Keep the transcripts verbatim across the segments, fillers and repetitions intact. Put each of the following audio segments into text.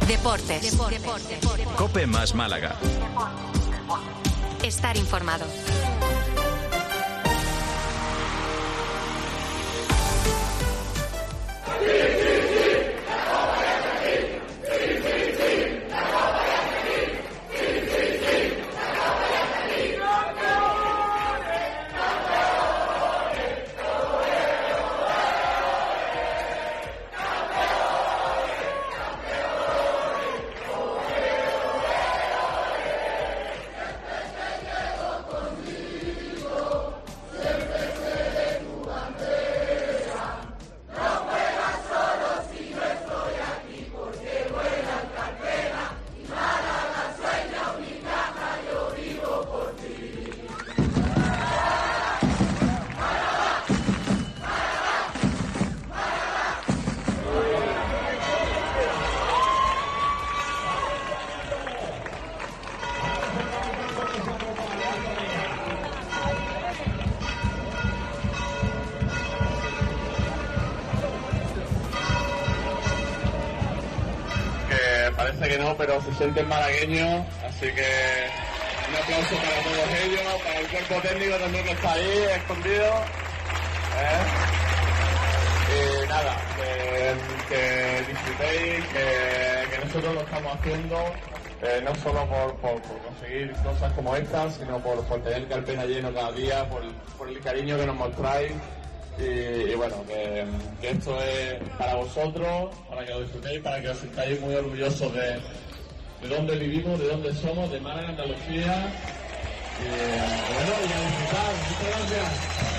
Deportes. Deportes. Deportes. COPE más Málaga. Estar informado. Parece que no, pero se sienten malagueños, así que un aplauso para todos ellos, para el cuerpo técnico también que está ahí, escondido. ¿Eh? Y nada, que, que disfrutéis, que, que nosotros lo estamos haciendo, eh, no solo por, por, por conseguir cosas como estas, sino por, por tener Carpena lleno cada día, por, por el cariño que nos mostráis. Y, y bueno, que, que esto es para vosotros, para que lo disfrutéis, para que os sintáis muy orgullosos de, de dónde vivimos, de dónde somos, de Málaga, Andalucía. Y bueno, y a disfrutar. Muchas gracias.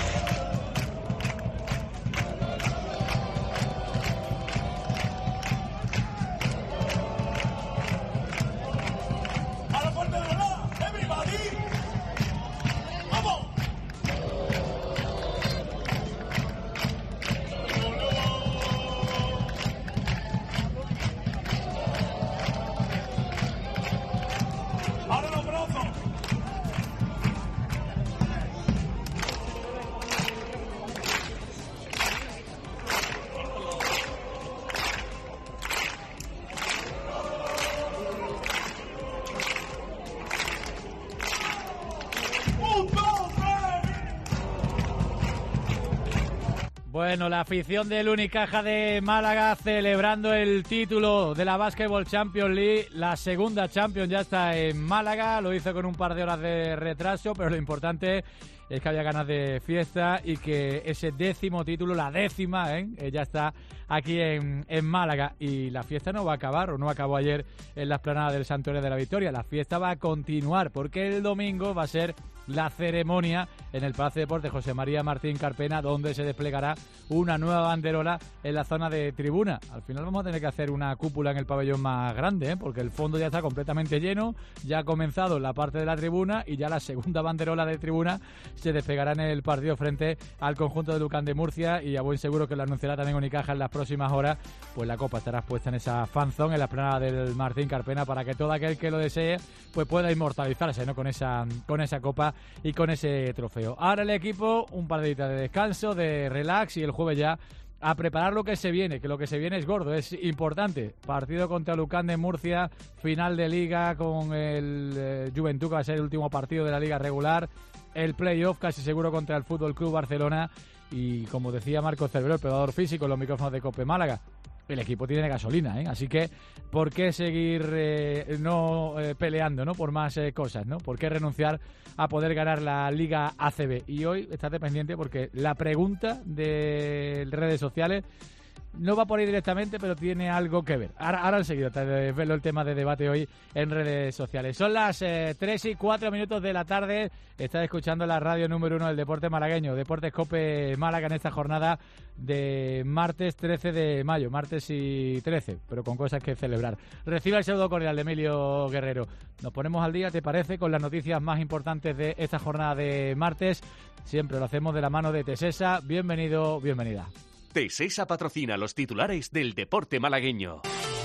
Bueno, la afición del Unicaja de Málaga celebrando el título de la Basketball Champions League. La segunda Champions ya está en Málaga, lo hizo con un par de horas de retraso, pero lo importante es que había ganas de fiesta y que ese décimo título, la décima, ¿eh? ya está aquí en, en Málaga. Y la fiesta no va a acabar, o no acabó ayer en la explanada del Santuario de la Victoria. La fiesta va a continuar porque el domingo va a ser la ceremonia en el Palacio de Deportes José María Martín Carpena, donde se desplegará una nueva banderola en la zona de tribuna. Al final vamos a tener que hacer una cúpula en el pabellón más grande, ¿eh? porque el fondo ya está completamente lleno, ya ha comenzado la parte de la tribuna y ya la segunda banderola de tribuna se desplegará en el partido frente al conjunto de Lucán de Murcia, y a buen seguro que lo anunciará también Unicaja en las próximas horas. Pues la copa estará puesta en esa fanzone, en la explanada del Martín Carpena, para que todo aquel que lo desee pues pueda inmortalizarse, ¿no? con esa con esa copa y con ese trofeo. Ahora el equipo, un par de días de descanso, de relax, y el jueves ya a preparar lo que se viene, que lo que se viene es gordo, es importante. Partido contra Lucán de Murcia, final de Liga con el eh, Juventud, que va a ser el último partido de la Liga regular, el playoff casi seguro contra el Fútbol Club Barcelona, y como decía Marcos Cerveró, el preparador físico en los micrófonos de COPE Málaga, el equipo tiene gasolina, ¿eh? Así que ¿por qué seguir eh, no eh, peleando, ¿no? por más eh, cosas, ¿no? ¿Por qué renunciar a poder ganar la Liga A C B? Y hoy estate pendiente porque la pregunta de redes sociales no va por ahí directamente, pero tiene algo que ver. Ahora, ahora enseguida te desvelo el tema de debate hoy en redes sociales. Son las eh, tres y cuatro minutos de la tarde. Estás escuchando la radio número uno del deporte malagueño, Deportes COPE Málaga, en esta jornada de martes trece de mayo, martes y trece, pero con cosas que celebrar. Recibe el saludo cordial de Emilio Guerrero. Nos ponemos al día, ¿te parece?, con las noticias más importantes de esta jornada de martes. Siempre lo hacemos de la mano de Tesesa. Bienvenido, bienvenida. Tesesa patrocina los titulares del deporte malagueño.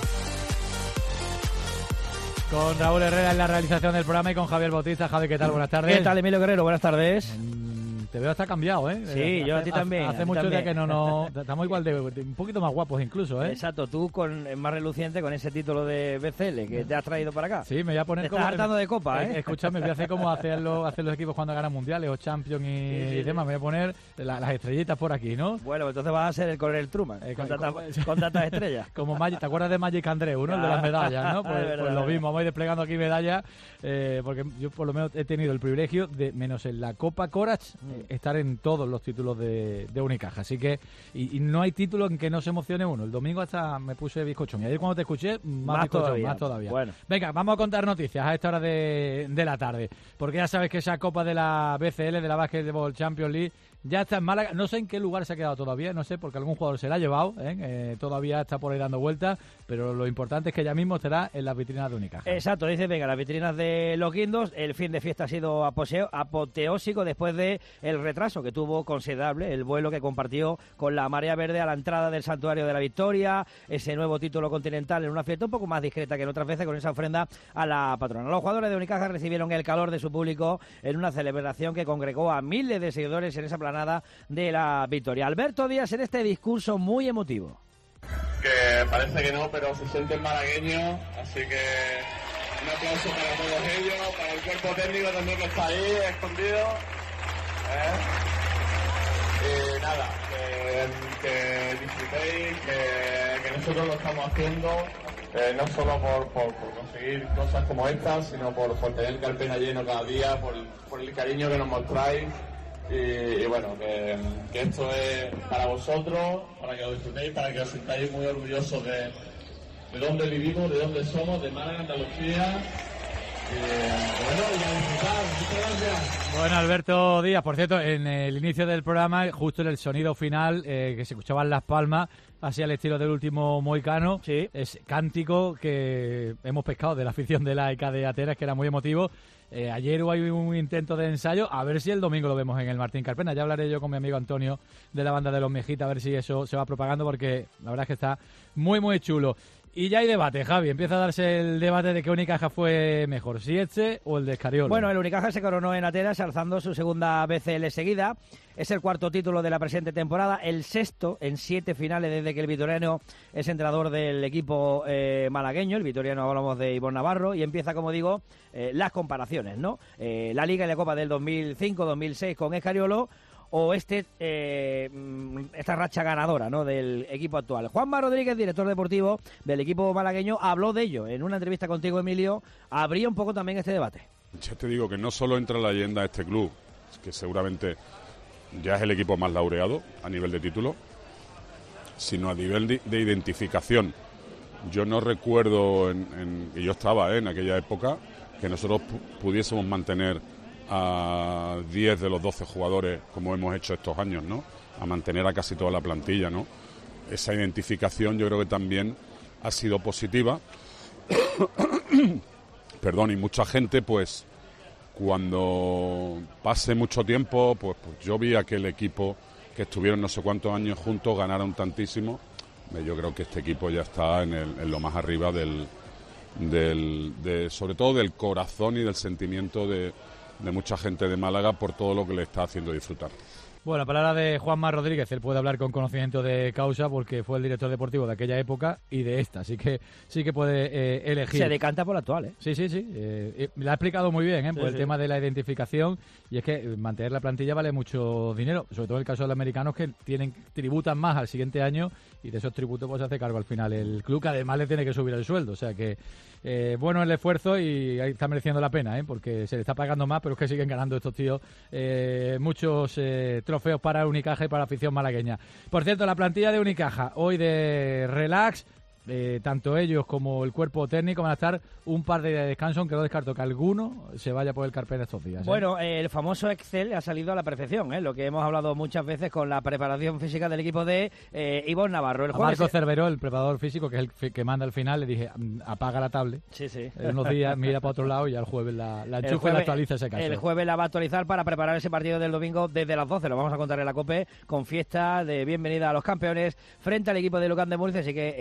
Con Raúl Herrera en la realización del programa y con Javier Bautista. Javi, ¿qué tal? Buenas tardes. ¿Qué tal, Emilio Guerrero? Buenas tardes. te veo hasta cambiado, ¿eh? Sí, eh, yo hace, a ti también. Hace, hace a ti mucho también. día que no nos... Estamos igual de, de un poquito más guapos incluso, ¿eh? Exacto, tú con más reluciente con ese título de B C L que te has traído para acá. Sí, me voy a poner te como... estás hartando de copa, ¿eh? Escúchame, voy a hacer como hacen los, hacen los equipos cuando ganan mundiales o Champions y, sí, sí, y demás. Me voy a poner la, las estrellitas por aquí, ¿no? Bueno, entonces vas a ser el Coronel Truman, eh, con, con, tantas, con tantas estrellas. Como Magic, ¿te acuerdas de Magic Andreu, no? El de las medallas, ¿no? Pues, verdad, pues lo mismo, vamos a ir desplegando aquí medallas, eh, porque yo por lo menos he tenido el privilegio de, menos en la Copa Corach, eh, estar en todos los títulos de, de Unicaja. Así que, y, y no hay título en que no se emocione uno. El domingo hasta me puse bizcochón. Y ayer cuando te escuché, más, más bizcochón, todavía. más todavía. Bueno. Venga, vamos a contar noticias a esta hora de, de la tarde. Porque ya sabes que esa Copa de la B C L, de la Basketball Champions League, ya está en Málaga. No sé en qué lugar se ha quedado todavía, no sé, porque algún jugador se la ha llevado, ¿eh? Eh, todavía está por ahí dando vueltas, pero lo importante es que ya mismo estará en las vitrinas de Unicaja. Exacto, dice, venga, las vitrinas de los Guindos. El fin de fiesta ha sido aposeo, apoteósico después de el retraso que tuvo considerable, el vuelo que compartió con la Marea Verde a la entrada del Santuario de la Victoria, ese nuevo título continental en una fiesta un poco más discreta que en otras veces, con esa ofrenda a la patrona. Los jugadores de Unicaja recibieron el calor de su público en una celebración que congregó a miles de seguidores en esa planada de la Victoria. Alberto Díaz en este discurso muy emotivo. Que parece que no, pero se sienten malagueños, así que un aplauso para todos ellos, para el cuerpo técnico también que está ahí, escondido. ¿Eh? Y nada, que, que disfrutéis, que, que nosotros lo estamos haciendo, eh, no solo por, por, por conseguir cosas como estas, sino por, por tener el Carpena lleno cada día, por, por el cariño que nos mostráis. Y, y bueno, que, que esto es para vosotros, para que lo disfrutéis, para que os sintáis muy orgullosos de, de dónde vivimos, de dónde somos, de Málaga, Andalucía. Y, bueno, y a disfrutar. Muchas gracias. Bueno, Alberto Díaz, por cierto, en el inicio del programa, justo en el sonido final, eh, que se escuchaban las palmas, así al estilo del último Moicano, sí. Es cántico que hemos pescado de la afición de la E C A de Atenas, que era muy emotivo. Eh, ayer hubo un intento de ensayo, a ver si el domingo lo vemos en el Martín Carpena. Ya hablaré yo con mi amigo Antonio de la banda de los Mejitas, a ver si eso se va propagando, porque la verdad es que está muy, muy chulo. Y ya hay debate, Javi. Empieza a darse el debate de qué Unicaja fue mejor, si este o el de Escariolo. Bueno, el Unicaja se coronó en Atenas alzando su segunda B C L seguida. Es el cuarto título de la presente temporada, el sexto en siete finales desde que el vitoriano es entrenador del equipo eh, malagueño. El vitoriano, hablamos de Ivonne Navarro, y empieza, como digo, eh, las comparaciones, ¿no? Eh, la Liga y la Copa del dos mil cinco dos mil seis con Escariolo, o este eh, esta racha ganadora, ¿no?, del equipo actual. Juanma Rodríguez, director deportivo del equipo malagueño, habló de ello en una entrevista contigo, Emilio. Abría un poco también este debate. Ya te digo que no solo entra la leyenda de este club, que seguramente ya es el equipo más laureado a nivel de título, sino a nivel de, de identificación. Yo no recuerdo, en, en, y yo estaba ¿eh? en aquella época, que nosotros pu- pudiésemos mantener a diez de los doce jugadores como hemos hecho estos años, ¿no? A mantener a casi toda la plantilla, ¿no? Esa identificación yo creo que también ha sido positiva. Perdón, y mucha gente, pues, cuando pase mucho tiempo, pues, pues yo vi a aquel equipo que estuvieron no sé cuántos años juntos, ganaron tantísimo. Yo creo que este equipo ya está en, el, en lo más arriba del, del de, sobre todo del corazón y del sentimiento de de mucha gente de Málaga por todo lo que le está haciendo disfrutar. Bueno, palabra de Juanma Rodríguez. Él puede hablar con conocimiento de causa porque fue el director deportivo de aquella época y de esta, así que sí que puede eh, elegir. Se decanta por la actual, ¿eh? Sí, sí, sí. Eh, eh, lo ha explicado muy bien, ¿eh? Por sí, el sí. tema de la identificación, y es que mantener la plantilla vale mucho dinero, sobre todo en el caso de los americanos, que tienen tributan más al siguiente año, y de esos tributos pues se hace cargo al final el club, que además le tiene que subir el sueldo, o sea que eh, bueno el esfuerzo y ahí está mereciendo la pena, ¿eh? Porque se le está pagando más, pero es que siguen ganando estos tíos eh, muchos eh, trofeos para Unicaja y para la afición malagueña. Por cierto, la plantilla de Unicaja hoy de relax, eh, tanto ellos como el cuerpo técnico van a estar un par de días de descanso, aunque no descarto que alguno se vaya por el Carpena estos días, ¿eh? Bueno, eh, el famoso Excel ha salido a la perfección, ¿eh? Lo que hemos hablado muchas veces con la preparación física del equipo de eh, Ivonne Navarro. El a Marco se... Cerveró, el preparador físico, que es el que manda al final, le dije, apaga la tablet. Sí, sí. En unos días mira para otro lado y ya el jueves la, la enchufa y la actualiza ese caso. El jueves la va a actualizar para preparar ese partido del domingo desde las doce. Lo vamos a contar en la COPE, con fiesta de bienvenida a los campeones frente al equipo de Locán de Murcia, así que el Unicaja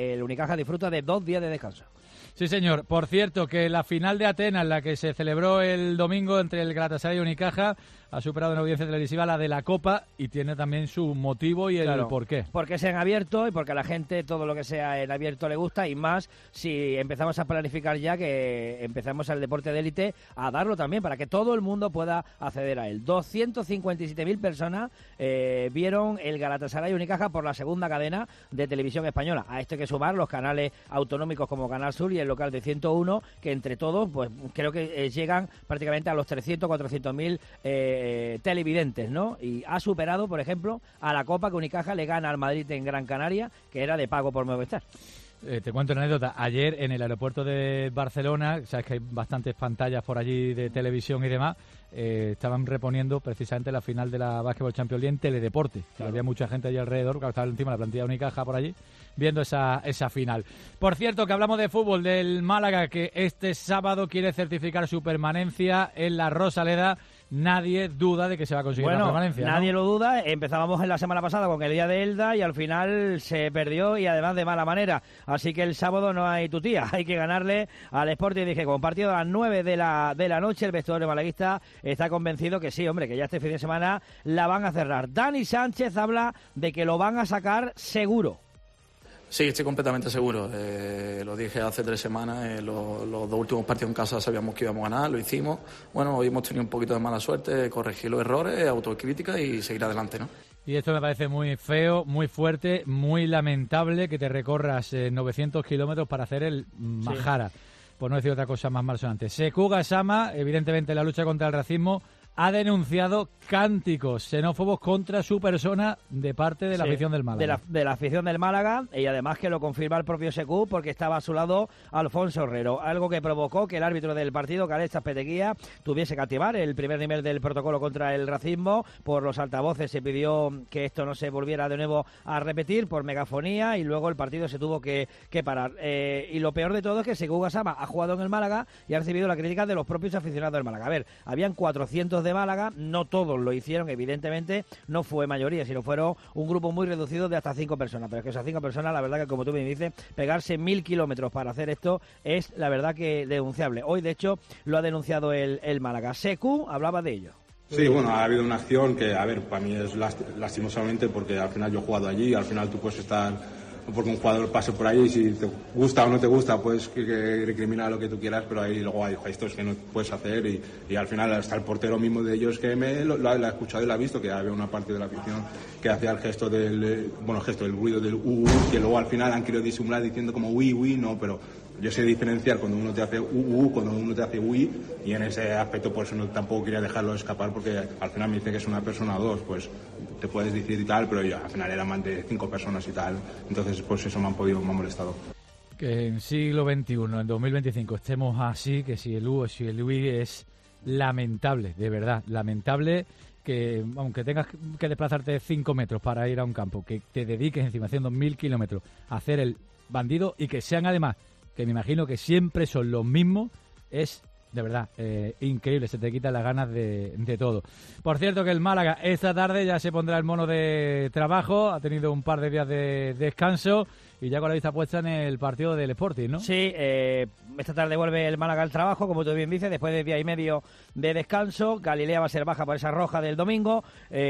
Unicaja disfruta de dos días de descanso. Sí, señor. Por cierto, que la final de Atenas, la que se celebró el domingo entre el Galatasaray y Unicaja, ha superado en audiencia televisiva la de la Copa y tiene también su motivo y el claro, porqué. Porque es en abierto y porque a la gente todo lo que sea en abierto le gusta, y más si empezamos a planificar ya que empezamos al deporte de élite a darlo también para que todo el mundo pueda acceder a él. doscientas cincuenta y siete mil personas eh, vieron el Galatasaray Unicaja por la segunda cadena de televisión española. A esto hay que sumar los canales autonómicos como Canal Sur y el local de ciento uno, que entre todos pues creo que eh, llegan prácticamente a los trescientos, cuatrocientos mil eh, Eh, televidentes, ¿no? Y ha superado, por ejemplo, a la Copa que Unicaja le gana al Madrid en Gran Canaria, que era de pago por Movistar. Eh, te cuento una anécdota. Ayer en el aeropuerto de Barcelona, sabes que hay bastantes pantallas por allí de televisión y demás, eh, estaban reponiendo precisamente la final de la Basketball Champions League en Teledeporte. Claro. Había mucha gente allí alrededor, que estaba encima de la plantilla de Unicaja por allí, viendo esa, esa final. Por cierto, que hablamos de fútbol, del Málaga, que este sábado quiere certificar su permanencia en la Rosaleda. Nadie duda de que se va a conseguir bueno, la permanencia, nadie ¿no? lo duda. Empezábamos en la semana pasada con el día de Elda y al final se perdió, y además de mala manera. Así que el sábado no hay tutía, hay que ganarle al Sporting. Dije, con partido a las nueve de la, de la noche, el vestuario malaguista está convencido que sí, hombre, que ya este fin de semana la van a cerrar. Dani Sánchez habla de que lo van a sacar seguro. Sí, estoy completamente seguro. Eh, lo dije hace tres semanas, eh, lo, los dos últimos partidos en casa sabíamos que íbamos a ganar, lo hicimos. Bueno, hoy hemos tenido un poquito de mala suerte, corregir los errores, autocrítica y seguir adelante, ¿no? Y esto me parece muy feo, muy fuerte, muy lamentable que te recorras eh, novecientos kilómetros para hacer el Majara, sí. Por no decir otra cosa más malsonante. Sekou Gassama, evidentemente en la lucha contra el racismo, ha denunciado cánticos xenófobos contra su persona de parte de la sí, afición del Málaga. De la, de la afición del Málaga, y además que lo confirma el propio Sekou, porque estaba a su lado Alfonso Herrero, algo que provocó que el árbitro del partido, Calés Azpeteguía, tuviese que activar el primer nivel del protocolo contra el racismo. Por los altavoces se pidió que esto no se volviera de nuevo a repetir por megafonía, y luego el partido se tuvo que, que parar. Eh, y lo peor de todo es que Sekou Gassama ha jugado en el Málaga y ha recibido la crítica de los propios aficionados del Málaga. A ver, habían cuatrocientos de Málaga, no todos lo hicieron, evidentemente, no fue mayoría, sino fueron un grupo muy reducido de hasta cinco personas, pero es que esas cinco personas, la verdad que como tú me dices, pegarse mil kilómetros para hacer esto es la verdad que denunciable. Hoy, de hecho, lo ha denunciado el, el Málaga. Sekou hablaba de ello. Sí, bueno, ha habido una acción que, a ver, para mí es lastimosamente, porque al final yo he jugado allí, al final tú puedes estar, porque un jugador pase por ahí, y si te gusta o no te gusta, puedes que, que recriminar lo que tú quieras, pero ahí luego hay gestos que no puedes hacer, y, y al final hasta el portero mismo de ellos, que me lo, lo, lo ha escuchado y lo ha visto, que había una parte de la afición que hacía el gesto del, bueno, gesto del ruido del u, u, que luego al final han querido disimular diciendo como uy, uy, no, pero yo sé diferenciar cuando uno te hace u, u, cuando uno te hace uy, y en ese aspecto por eso no, tampoco quería dejarlo escapar, porque al final me dice que es una persona o dos, pues te puedes decir y tal, pero yo al final era más de cinco personas y tal, entonces pues eso me han podido, me ha molestado. Que en siglo veintiuno, en dos mil veinticinco, estemos así, que si el U o si el UI es lamentable, de verdad, lamentable que aunque tengas que desplazarte cinco metros para ir a un campo, que te dediques encima haciendo mil kilómetros a hacer el bandido y que sean además, que me imagino que siempre son los mismos, es de verdad eh, increíble, se te quitan las ganas de, de todo. Por cierto que el Málaga esta tarde ya se pondrá el mono de trabajo, ha tenido un par de días de descanso y ya con la vista puesta en el partido del Sporting, ¿no? Sí, eh, esta tarde vuelve el Málaga al trabajo, como tú bien dices, después de día y medio de descanso. Galilea va a ser baja por esa roja del domingo,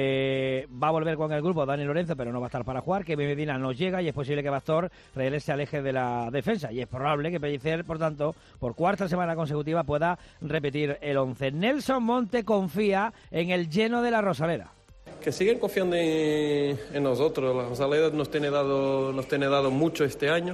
eh, va a volver con el grupo Dani Lorenzo, pero no va a estar para jugar, que Medina no llega y es posible que Pastor regrese al eje de la defensa, y es probable que Pellicer, por tanto, por cuarta semana consecutiva pueda repetir el once. Nelson Monte confía en el lleno de la Rosaleda. Que siguen confiando en, en nosotros. La Rosaleda nos tiene dado nos tiene dado mucho este año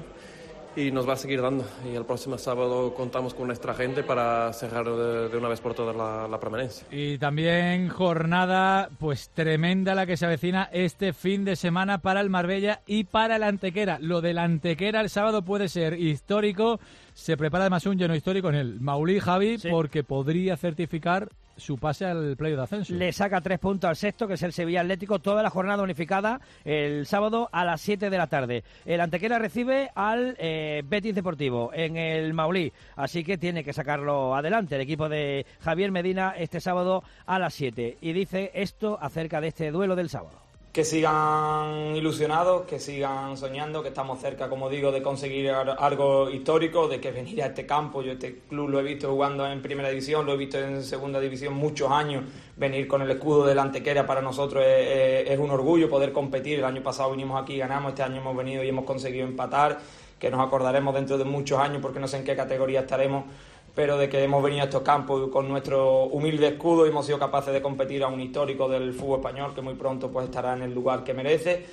y nos va a seguir dando. Y el próximo sábado contamos con nuestra gente para cerrar de, de una vez por todas la, la permanencia. Y también jornada pues tremenda la que se avecina este fin de semana para el Marbella y para el Antequera. Lo del Antequera el sábado puede ser histórico. Se prepara además un lleno histórico en el Maulí, Javi, sí, porque podría certificar su pase al playoff de ascenso. Le saca tres puntos al sexto, que es el Sevilla Atlético, toda la jornada unificada el sábado a las siete de la tarde. El Antequera recibe al eh, Betis Deportivo en el Maulí, así que tiene que sacarlo adelante el equipo de Javier Medina este sábado a las siete. Y dice esto acerca de este duelo del sábado. que sigan ilusionados, que sigan soñando, que estamos cerca, como digo, de conseguir algo histórico, de que venir a este campo. Yo este club lo he visto jugando en primera división, lo he visto en segunda división muchos años. Venir con el escudo del Antequera para nosotros es, es, es un orgullo poder competir. El año pasado vinimos aquí y ganamos, este año hemos venido y hemos conseguido empatar, que nos acordaremos dentro de muchos años porque no sé en qué categoría estaremos, pero de que hemos venido a estos campos con nuestro humilde escudo y hemos sido capaces de competir a un histórico del fútbol español que muy pronto pues estará en el lugar que merece,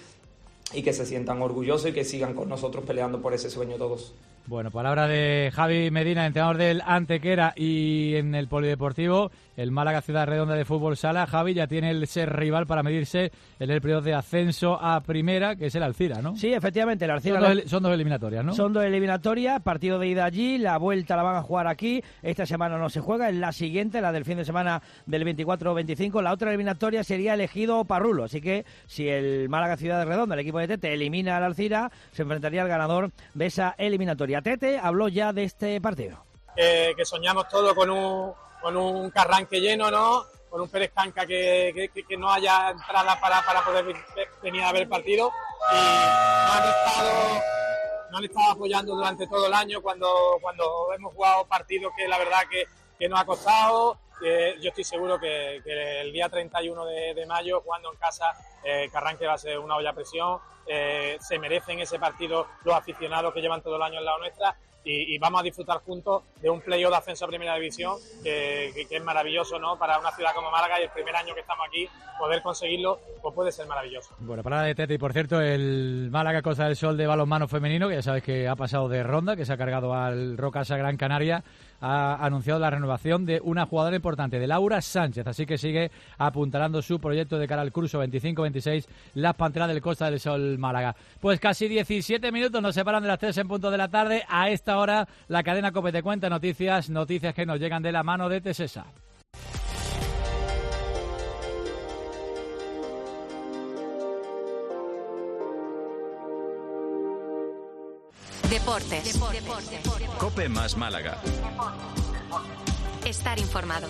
y que se sientan orgullosos y que sigan con nosotros peleando por ese sueño todos. Bueno, palabra de Javi Medina, entrenador del Antequera, y en el Polideportivo, el Málaga Ciudad Redonda de Fútbol Sala. Javi ya tiene el ser rival para medirse en el periodo de ascenso a primera, que es el Alcira, ¿no? Sí, efectivamente, el Alcira. Son dos, son dos eliminatorias, ¿no? Son dos eliminatorias, partido de ida allí, la vuelta la van a jugar aquí. Esta semana no se juega, es la siguiente, la del fin de semana del veinticuatro o veinticinco. La otra eliminatoria sería elegido Parrulo, así que si el Málaga Ciudad Redonda, el equipo de Tete, elimina al Alcira, se enfrentaría al ganador de esa eliminatoria. Tete habló ya de este partido. Eh, que soñamos todo con un, con un Carranque lleno, ¿no? Con un Pérez Canca que, que, que no haya entrada para, para poder venir a ver el partido. Y nos han estado, nos han estado apoyando durante todo el año cuando, cuando hemos jugado partidos que la verdad que, que nos ha costado. Eh, yo estoy seguro que, que el día treinta y uno de, de mayo, jugando en casa, eh, Carranque va a ser una olla a presión. Eh, se merecen ese partido los aficionados que llevan todo el año al lado nuestra, y, y vamos a disfrutar juntos de un playoff de ascenso a Primera División que, que, que es maravilloso, ¿no? Para una ciudad como Málaga, y el primer año que estamos aquí, poder conseguirlo pues puede ser maravilloso. Bueno, palabra de Tete. Y por cierto, el Málaga Costa del Sol de balonmano femenino, que ya sabes que ha pasado de ronda, que se ha cargado al Rocasa Gran Canaria, ha anunciado la renovación de una jugadora importante, de Laura Sánchez, así que sigue apuntalando su proyecto de cara al curso veinticinco veintiséis, las Panteras del Costa del Sol Málaga. Pues casi diecisiete minutos nos separan de las tres en punto de la tarde. A esta hora la cadena COPE te cuenta noticias, noticias que nos llegan de la mano de Tesesa. Deportes. Deportes. COPE más Málaga. Estar informado.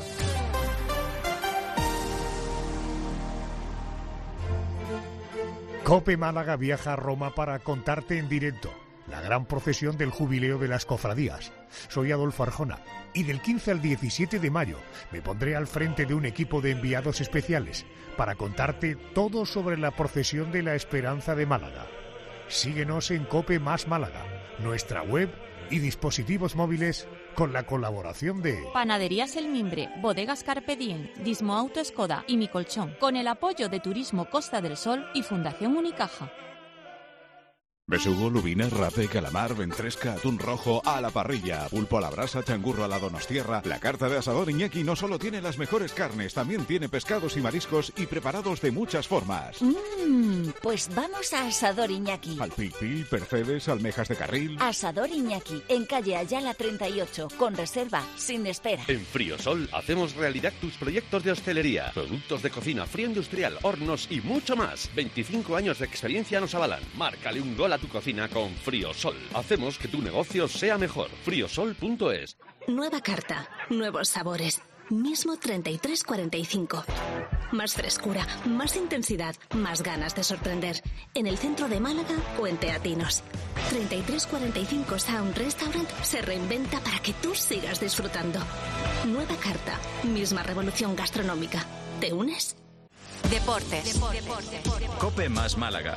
COPE Málaga viaja a Roma para contarte en directo la gran procesión del jubileo de las cofradías. Soy Adolfo Arjona y del quince al diecisiete de mayo me pondré al frente de un equipo de enviados especiales para contarte todo sobre la procesión de la Esperanza de Málaga. Síguenos en COPE más Málaga, nuestra web y dispositivos móviles, con la colaboración de Panaderías El Mimbre, Bodegas Carpe Diem, Dismo Auto Skoda y Mi Colchón, con el apoyo de Turismo Costa del Sol y Fundación Unicaja. Besugo, lubina, rape, calamar, ventresca, atún rojo a la parrilla, pulpo a la brasa, changurro a la donostierra. La carta de Asador Iñaki no solo tiene las mejores carnes, también tiene pescados y mariscos y preparados de muchas formas. Mmm, pues vamos a Asador Iñaki. Al pil pil, percebes, almejas de carril. Asador Iñaki, en calle Ayala treinta y ocho, con reserva, sin espera. En Friosol hacemos realidad tus proyectos de hostelería, productos de cocina, frío industrial, hornos y mucho más. veinticinco años de experiencia nos avalan. Márcale un gol a tu cocina con Friosol. Hacemos que tu negocio sea mejor. friosol punto es. Nueva carta, nuevos sabores. Mismo treinta y tres cuarenta y cinco. Más frescura, más intensidad, más ganas de sorprender. En el centro de Málaga o en Teatinos. treinta y tres cuarenta y cinco Sound Restaurant se reinventa para que tú sigas disfrutando. Nueva carta, misma revolución gastronómica. ¿Te unes? Deportes. Deportes. COPE más Málaga.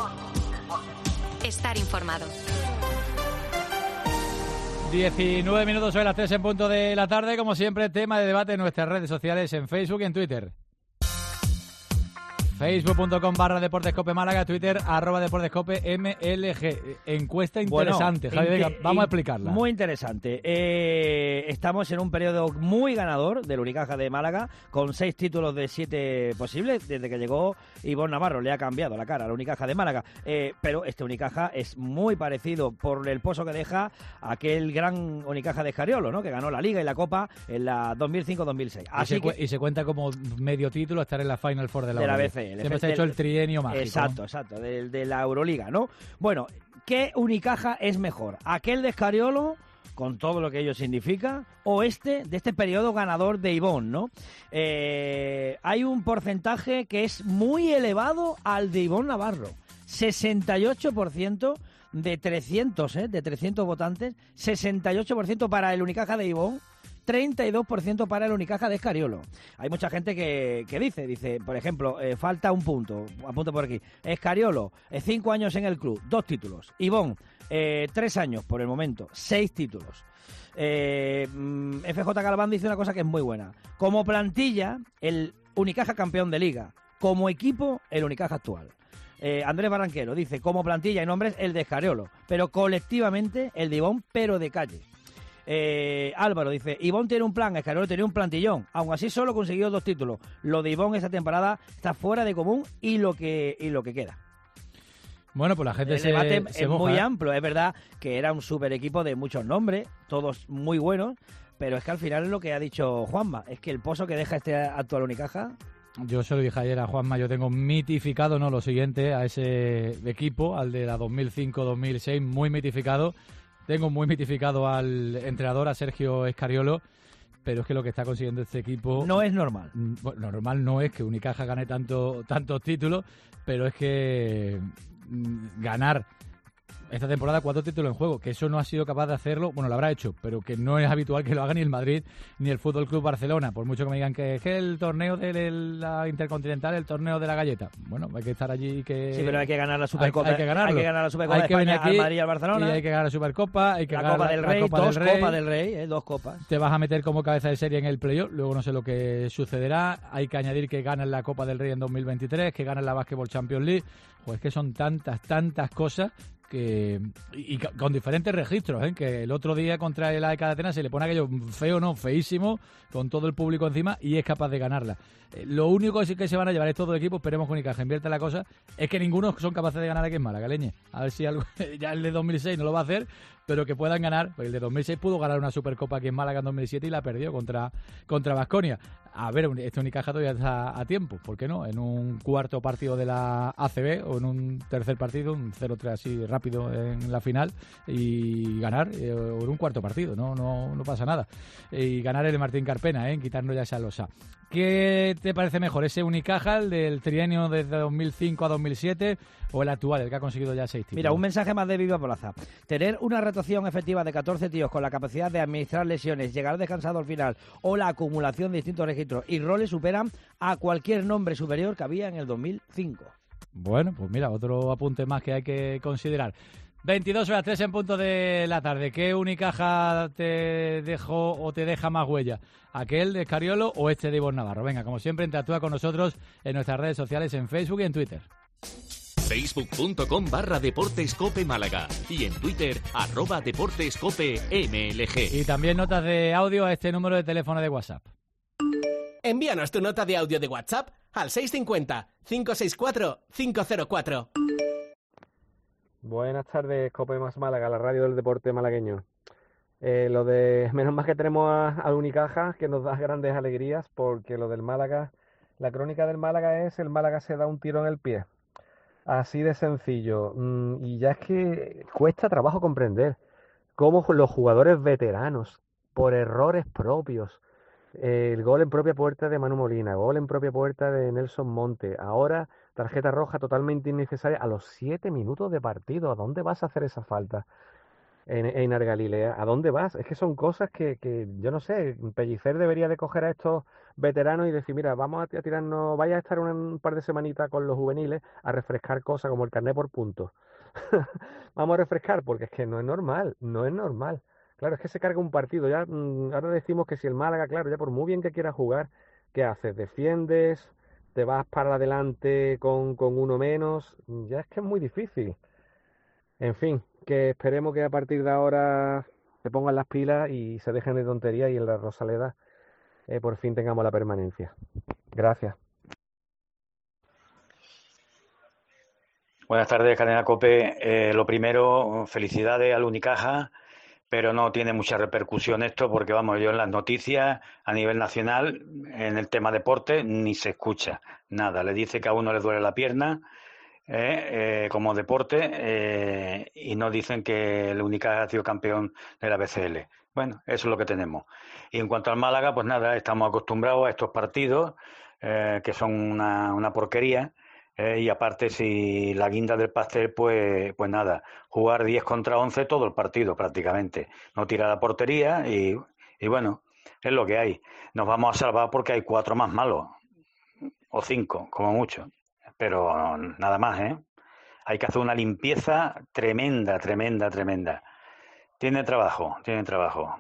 Estar informado. diecinueve minutos sobre las tres en punto de la tarde. Como siempre, tema de debate en nuestras redes sociales, en Facebook y en Twitter. facebook punto com barra Deportes Cope Málaga, Twitter arroba Deportes Cope M L G. Encuesta interesante, bueno, Javi, venga, vamos a explicarla. Muy interesante. Eh, estamos en un periodo muy ganador del Unicaja de Málaga, con seis títulos de siete posibles. Desde que llegó Ivonne Navarro le ha cambiado la cara al Unicaja de Málaga. Eh, pero este Unicaja es muy parecido por el pozo que deja a aquel gran Unicaja de Escariolo, ¿no? Que ganó la Liga y la Copa en la dos mil cinco dos mil seis. Así y, se, que, y se cuenta como medio título estar en la Final Four de la, de la B C. Siempre se ha hecho el trienio mágico. Exacto, ¿no? exacto, de, de la Euroliga, ¿no? Bueno, ¿qué Unicaja es mejor? ¿Aquel de Escariolo con todo lo que ello significa, o este, de este periodo ganador de Ibón, ¿no? Eh, hay un porcentaje que es muy elevado al de Ibón Navarro, sesenta y ocho por ciento de trescientos, ¿eh? De trescientos votantes, sesenta y ocho por ciento para el Unicaja de Ibón, treinta y dos por ciento para el Unicaja de Escariolo. Hay mucha gente que, que dice, dice, por ejemplo, eh, falta un punto, apunto por aquí. Escariolo, eh, cinco años en el club, dos títulos. Ibón, eh, tres años por el momento, seis títulos. Eh, F J Galván dice una cosa que es muy buena. Como plantilla, el Unicaja campeón de liga. Como equipo, el Unicaja actual. Eh, Andrés Barranquero dice, como plantilla y nombres, el de Escariolo. Pero colectivamente, el de Ibón, pero de calle. Eh, Álvaro dice, Ibón tiene un plan, Escariolo tiene un plantillón, aún así solo consiguió dos títulos. Lo de Ibón esta temporada está fuera de común y lo que y lo que queda. Bueno, pues la gente el se, debate se es moja, muy ¿eh? amplio, es verdad que era un super equipo de muchos nombres, todos muy buenos, pero es que al final es lo que ha dicho Juanma, es que el pozo que deja este actual Unicaja... Yo se lo dije ayer a Juanma, yo tengo mitificado, no lo siguiente, a ese equipo, al de la dos mil cinco dos mil seis, muy mitificado. Tengo muy mitificado al entrenador, a Sergio Escariolo, pero es que lo que está consiguiendo este equipo... No es normal. Bueno, normal no es que Unicaja gane tanto, tantos títulos, pero es que mm, ganar esta temporada cuatro títulos en juego, que eso no ha sido capaz de hacerlo, bueno, lo habrá hecho, pero que no es habitual que lo haga ni el Madrid ni el Fútbol Club Barcelona, por mucho que me digan que es que el torneo de la Intercontinental, el torneo de la galleta. Bueno, hay que estar allí que... Sí, pero hay que ganar la Supercopa, hay, hay que ganarlo. Hay que ganar la Supercopa hay de que España aquí, al Madrid y al Barcelona. Y hay que ganar la Supercopa, hay que la ganar Copa la, del Rey, la Copa dos del Rey. Copas del Rey, eh, dos copas. Te vas a meter como cabeza de serie en el playoff, luego no sé lo que sucederá. Hay que añadir que ganan la Copa del Rey en dos mil veintitrés, que ganan la Basketball Champions League. Pues que son tantas, tantas cosas que y, y con diferentes registros, ¿eh? Que el otro día contra el A E K de Atenas se le pone aquello feo, no, feísimo, con todo el público encima y es capaz de ganarla. Eh, lo único que se van a llevar estos dos equipos, esperemos que Unicaja invierta la cosa, es que ninguno son capaces de ganar aquí en Málaga, leñe. A ver si algo, ya el de dos mil seis no lo va a hacer, pero que puedan ganar, porque el de dos mil seis pudo ganar una Supercopa aquí en Málaga en dos mil siete y la perdió contra contra Baskonia. A ver, este Unicaja todavía está a tiempo, ¿por qué no? En un cuarto partido de la A C B o en un tercer partido, un cero tres así rápido en la final y ganar, eh, o en un cuarto partido, no no no pasa nada. Y ganar el Martín Carpena, ¿eh? Quitarnos ya esa losa. ¿Qué te parece mejor, ese Unicaja, el del trienio desde dos mil cinco a dos mil siete o el actual, el que ha conseguido ya seis títulos? Mira, un mensaje más de Viva Plaza. Tener una rotación efectiva de catorce tíos con la capacidad de administrar lesiones, llegar descansado al final o la acumulación de distintos registros y roles superan a cualquier nombre superior que había en el dos mil cinco. Bueno, pues mira, otro apunte más que hay que considerar. veintidós horas tres en punto de la tarde. ¿Qué Unicaja te dejó o te deja más huella? ¿Aquel de Escariolo o este de Ibón Navarro? Venga, como siempre, interactúa con nosotros en nuestras redes sociales, en Facebook y en Twitter. Facebook.com barra Deportes Cope Málaga y en Twitter, arroba Deportes Cope M L G. Y también notas de audio a este número de teléfono de WhatsApp. Envíanos tu nota de audio de WhatsApp al seis cinco cero, cinco seis cuatro, cinco cero cuatro. Buenas tardes, Cope Más Málaga, la radio del deporte malagueño. Eh, lo de menos más que tenemos a, a Unicaja, que nos da grandes alegrías, porque lo del Málaga, la crónica del Málaga es el Málaga se da un tiro en el pie. Así de sencillo. Mm, y ya es que cuesta trabajo comprender cómo los jugadores veteranos, por errores propios, eh, el gol en propia puerta de Manu Molina, gol en propia puerta de Nelson Monte, ahora tarjeta roja totalmente innecesaria a los siete minutos de partido. ¿A dónde vas a hacer esa falta? En, en Argalilea, ¿a dónde vas? Es que son cosas que, que yo no sé, Pellicer debería de coger a estos veteranos y decir, mira, vamos a tirarnos, vaya a estar un, un par de semanitas con los juveniles a refrescar cosas como el carné por puntos. Vamos a refrescar, porque es que no es normal, no es normal. Claro, es que se carga un partido, ya mmm, ahora decimos que si el Málaga, claro, ya por muy bien que quiera jugar, ¿qué haces? ¿Defiendes? ¿Te vas para adelante con, con uno menos? Ya es que es muy difícil. En fin, que esperemos que a partir de ahora se pongan las pilas y se dejen de tonterías y en la Rosaleda eh, por fin tengamos la permanencia. Gracias. Buenas tardes, Cadena COPE. Eh, lo primero, felicidades al Unicaja, pero no tiene mucha repercusión esto porque, vamos, yo en las noticias a nivel nacional, en el tema deporte, ni se escucha nada. Le dice que a uno le duele la pierna, eh, eh, como deporte eh, y nos dicen que el Unicaja ha sido campeón de la B C L. Bueno, eso es lo que tenemos. Y en cuanto al Málaga, pues nada, estamos acostumbrados a estos partidos eh, que son una, una porquería. Eh, y aparte, si la guinda del pastel, pues pues nada, jugar diez contra once todo el partido prácticamente. No tirar la portería y, y bueno, es lo que hay. Nos vamos a salvar porque hay cuatro más malos, o cinco, como mucho. Pero nada más, ¿eh? Hay que hacer una limpieza tremenda, tremenda, tremenda. Tiene trabajo, tiene trabajo.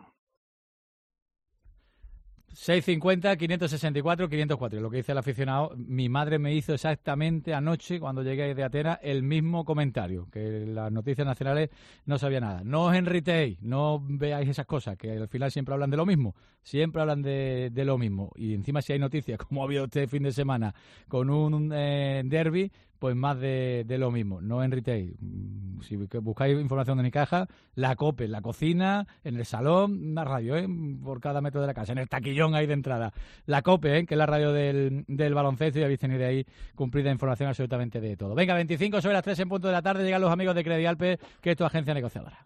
seiscientos cincuenta, quinientos sesenta y cuatro, quinientos cuatro. Lo que dice el aficionado, mi madre me hizo exactamente anoche, cuando llegué de Atenas, el mismo comentario, que las noticias nacionales no sabía nada. No os enritéis, no veáis esas cosas, que al final siempre hablan de lo mismo, siempre hablan de, de lo mismo. Y encima si hay noticias, como ha habido este fin de semana, con un eh, derbi, pues más de, de lo mismo. No enritéis. Si buscáis información de Unicaja, la COPE, en la cocina, en el salón, una radio, ¿eh? Por cada metro de la casa, en el taquillón ahí de entrada. La COPE, ¿eh? Que es la radio del, del baloncesto, y habéis tenido ahí cumplida información absolutamente de todo. Venga, veinticinco sobre las tres en punto de la tarde, llegan los amigos de Credialpe, que es tu agencia negociadora.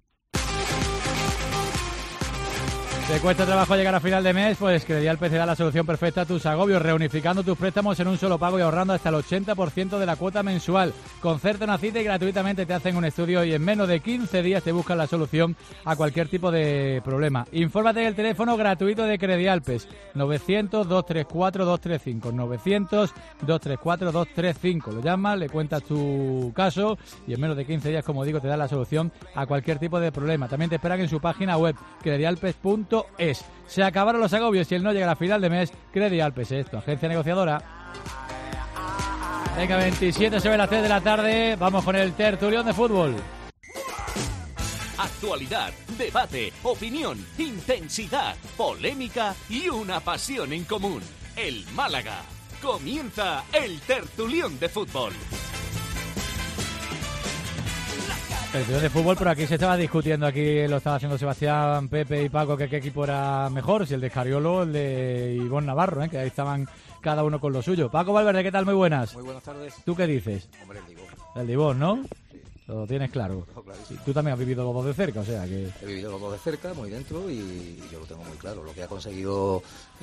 ¿Te cuesta trabajo llegar a final de mes? Pues Credialpe te da la solución perfecta a tus agobios, reunificando tus préstamos en un solo pago y ahorrando hasta el ochenta por ciento de la cuota mensual. Concerta una cita y gratuitamente te hacen un estudio y en menos de quince días te buscan la solución a cualquier tipo de problema. Infórmate en el teléfono gratuito de Credialpes, novecientos, dos treinta y cuatro, dos treinta y cinco, novecientos, dos treinta y cuatro, dos treinta y cinco. Lo llamas, le cuentas tu caso y en menos de quince días, como digo, te da la solución a cualquier tipo de problema. También te esperan en su página web, credialpes punto es. Se acabaron los agobios y el no llega a final de mes. Credialpes es tu agencia negociadora. Venga, veintisiete sobre las tres de la tarde. Vamos con el tertulión de fútbol. Actualidad, debate, opinión, intensidad, polémica y una pasión en común. El Málaga. Comienza el tertulión de fútbol. El de fútbol, pero aquí se estaba discutiendo, aquí lo estaba haciendo Sebastián, Pepe y Paco, que qué equipo era mejor, si el de Escariolo o el de Ivonne Navarro, ¿eh? Que ahí estaban cada uno con lo suyo. Paco Valverde, ¿qué tal? Muy buenas. Muy buenas tardes. ¿Tú qué dices? Hombre, el de Ivonne. El de Ivonne, ¿no? Sí. Lo tienes claro. No, sí, tú también has vivido los dos de cerca, o sea que... He vivido los dos de cerca, muy dentro, y yo lo tengo muy claro. Lo que ha conseguido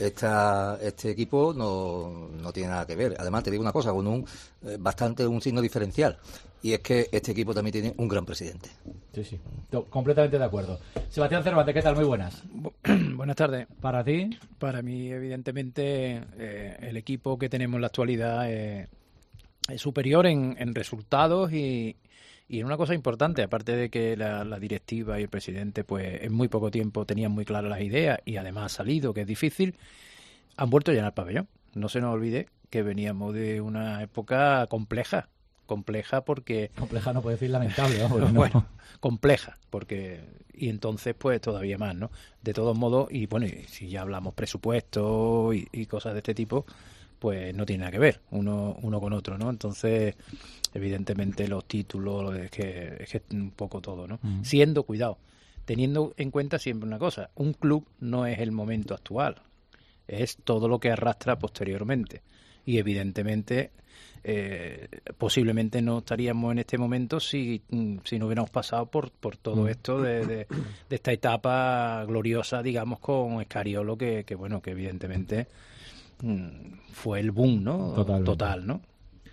esta, este equipo no, no tiene nada que ver. Además, te digo una cosa, con un eh, bastante un signo diferencial. Y es que este equipo también tiene un gran presidente. Sí, sí, completamente de acuerdo. Sebastián Cervantes, ¿qué tal? Muy buenas. Buenas tardes. ¿Para ti? Para mí, evidentemente, eh, el equipo que tenemos en la actualidad eh, es superior en, en resultados y, y en una cosa importante, aparte de que la, la directiva y el presidente, pues en muy poco tiempo tenían muy claras las ideas y además ha salido, que es difícil, han vuelto a llenar el pabellón. No se nos olvide que veníamos de una época compleja. compleja porque... Compleja no puede decir lamentable, ¿no? no. Bueno, compleja, porque... Y entonces, pues, todavía más, ¿no? De todos modos, y bueno, y si ya hablamos presupuesto y, y cosas de este tipo, pues no tiene nada que ver uno uno con otro, ¿no? Entonces, evidentemente, los títulos, es que es que un poco todo, ¿no? Mm. Siendo, cuidado, teniendo en cuenta siempre una cosa, un club no es el momento actual, es todo lo que arrastra posteriormente. Y evidentemente... Eh, posiblemente no estaríamos en este momento si, si no hubiéramos pasado por, por todo esto de, de, de esta etapa gloriosa, digamos, con Escariolo, que, que bueno, que evidentemente mmm, fue el boom, ¿no? Total, Total, ¿no?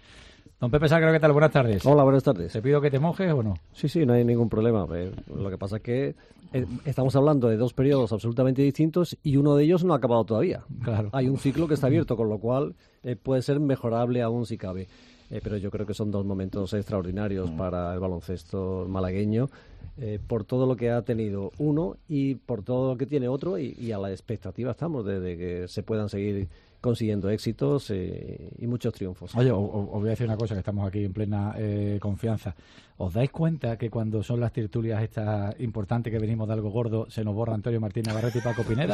Don Pepe Sacro, ¿qué tal? Buenas tardes. Hola, buenas tardes. ¿Te pido que te mojes o no? Sí, sí, no hay ningún problema. Lo que pasa es que estamos hablando de dos periodos absolutamente distintos y uno de ellos no ha acabado todavía. Claro. Hay un ciclo que está abierto, con lo cual eh, puede ser mejorable aún si cabe. Eh, pero yo creo que son dos momentos extraordinarios mm. para el baloncesto malagueño, eh, por todo lo que ha tenido uno y por todo lo que tiene otro, y, y a la expectativa estamos de, de que se puedan seguir consiguiendo éxitos eh, y muchos triunfos. Oye, os, os voy a decir una cosa, que estamos aquí en plena eh, confianza. ¿Os dais cuenta que cuando son las tertulias estas importantes que venimos de algo gordo, se nos borra Antonio Martín Navarrete y Paco Pineda?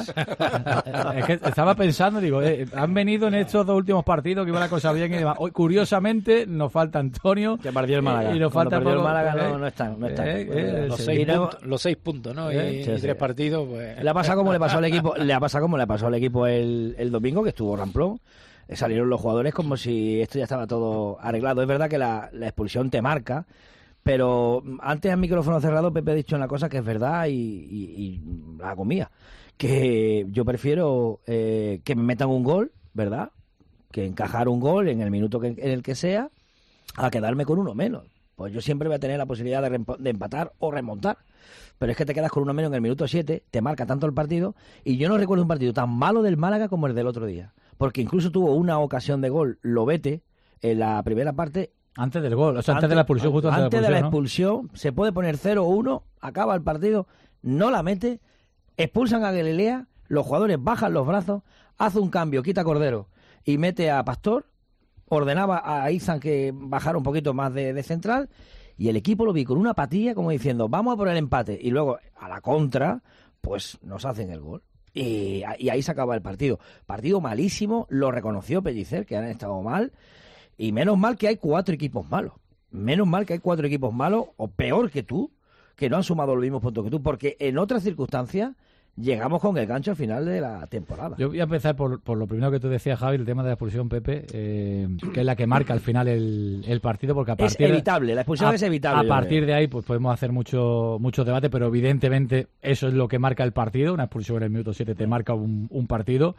Es que estaba pensando, digo, eh, han venido en estos dos últimos partidos que iba la cosa bien y demás. Hoy, curiosamente, nos falta Antonio. Que perdió el Málaga. Eh, y nos falta perdió poco, el Málaga eh, no, no están. No están. Eh, eh, los, seis puntos, los seis puntos, ¿no? Eh, y, sí, y sí. tres partidos, pues... Le ha pasado como le pasó al equipo, le ha pasado como le pasó al equipo el, el domingo, que estuvo Ramplón. salieron los jugadores como si esto ya estaba todo arreglado. Es verdad que la, la expulsión te marca, pero antes al micrófono cerrado Pepe ha dicho una cosa que es verdad y, y, y la hago mía, que yo prefiero eh, que me metan un gol, ¿verdad?, que encajar un gol en el minuto que, en el que sea, a quedarme con uno menos. Pues yo siempre voy a tener la posibilidad de, re- de empatar o remontar. Pero es que te quedas con uno menos en el minuto siete, te marca tanto el partido, y yo no recuerdo un partido tan malo del Málaga como el del otro día. Porque incluso tuvo una ocasión de gol, Lobete, en la primera parte. Antes del gol, o sea, antes, antes de la expulsión, justo antes, antes de la expulsión, expulsión, ¿no? Se puede poner cero uno, acaba el partido, no la mete, expulsan a Galilea, los jugadores bajan los brazos, hace un cambio, quita Cordero y mete a Pastor, ordenaba a Izan que bajara un poquito más de, de central, y el equipo lo vi con una apatía como diciendo, vamos a por el empate, y luego a la contra, pues nos hacen el gol. Y, y ahí se acaba el partido. Partido malísimo, lo reconoció Pellicer, que han estado mal, y menos mal que hay cuatro equipos malos. Menos mal que hay cuatro equipos malos, o peor que tú, que no han sumado los mismos puntos que tú, porque en otras circunstancias llegamos con el gancho al final de la temporada. Yo voy a empezar por, por lo primero que tú decías, Javi, el tema de la expulsión, Pepe, eh, que es la que marca al final el, el partido, porque a partir es evitable, la expulsión a, es evitable. A partir de ahí pues podemos hacer mucho mucho debate, pero evidentemente eso es lo que marca el partido. Una expulsión en el minuto siete te marca un, un partido.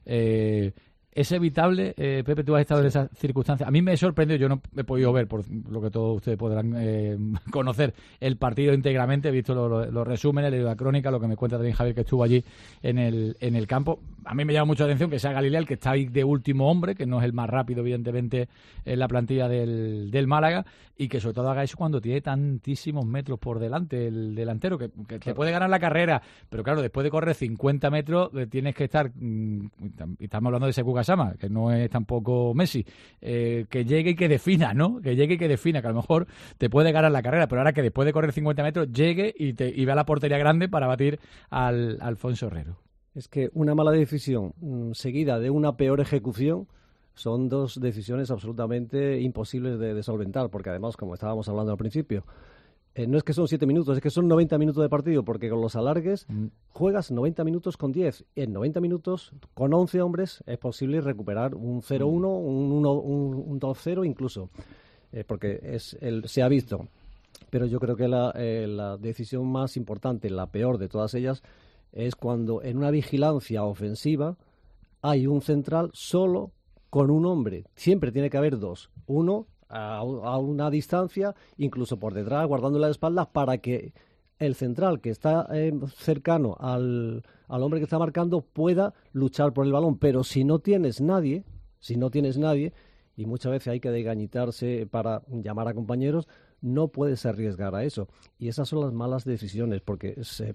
Eh, ¿Es evitable? Eh, Pepe, tú has estado en esas circunstancias. A mí me sorprendió, yo no he podido ver, por lo que todos ustedes podrán eh, conocer, el partido íntegramente. He visto los lo, lo resúmenes, he leído la crónica, lo que me cuenta también Javier, que estuvo allí en el, en el campo. A mí me llama mucho la atención que sea Galilea el que está ahí de último hombre, que no es el más rápido, evidentemente, en la plantilla del, del Málaga, y que sobre todo haga eso cuando tiene tantísimos metros por delante el delantero, que, que claro, te puede ganar la carrera, pero claro, después de correr cincuenta metros eh, tienes que estar, mmm, y estamos hablando de ese Kuga Sama, que no es tampoco Messi, eh, que llegue y que defina, ¿no? Que llegue y que defina, que a lo mejor te puede ganar la carrera, pero ahora que después de correr cincuenta metros llegue y, te, y vea la portería grande para batir al Alfonso Herrero. Es que una mala decisión mmm, seguida de una peor ejecución son dos decisiones absolutamente imposibles de, de solventar, porque además, como estábamos hablando al principio, Eh, no es que son siete minutos, es que son noventa minutos de partido, porque con los alargues mm. juegas noventa minutos con diez. En noventa minutos, con once hombres, es posible recuperar un cero uno, un, uno, un, un dos cero incluso, eh, porque es el, se ha visto. Pero yo creo que la, eh, la decisión más importante, la peor de todas ellas, es cuando en una vigilancia ofensiva hay un central solo con un hombre. Siempre tiene que haber dos. Uno A, a una distancia, incluso por detrás, guardando la espalda, para que el central que está eh, cercano al, al hombre que está marcando pueda luchar por el balón. Pero si no tienes nadie, si no tienes nadie, y muchas veces hay que desgañitarse para llamar a compañeros, no puedes arriesgar a eso. Y esas son las malas decisiones, porque se,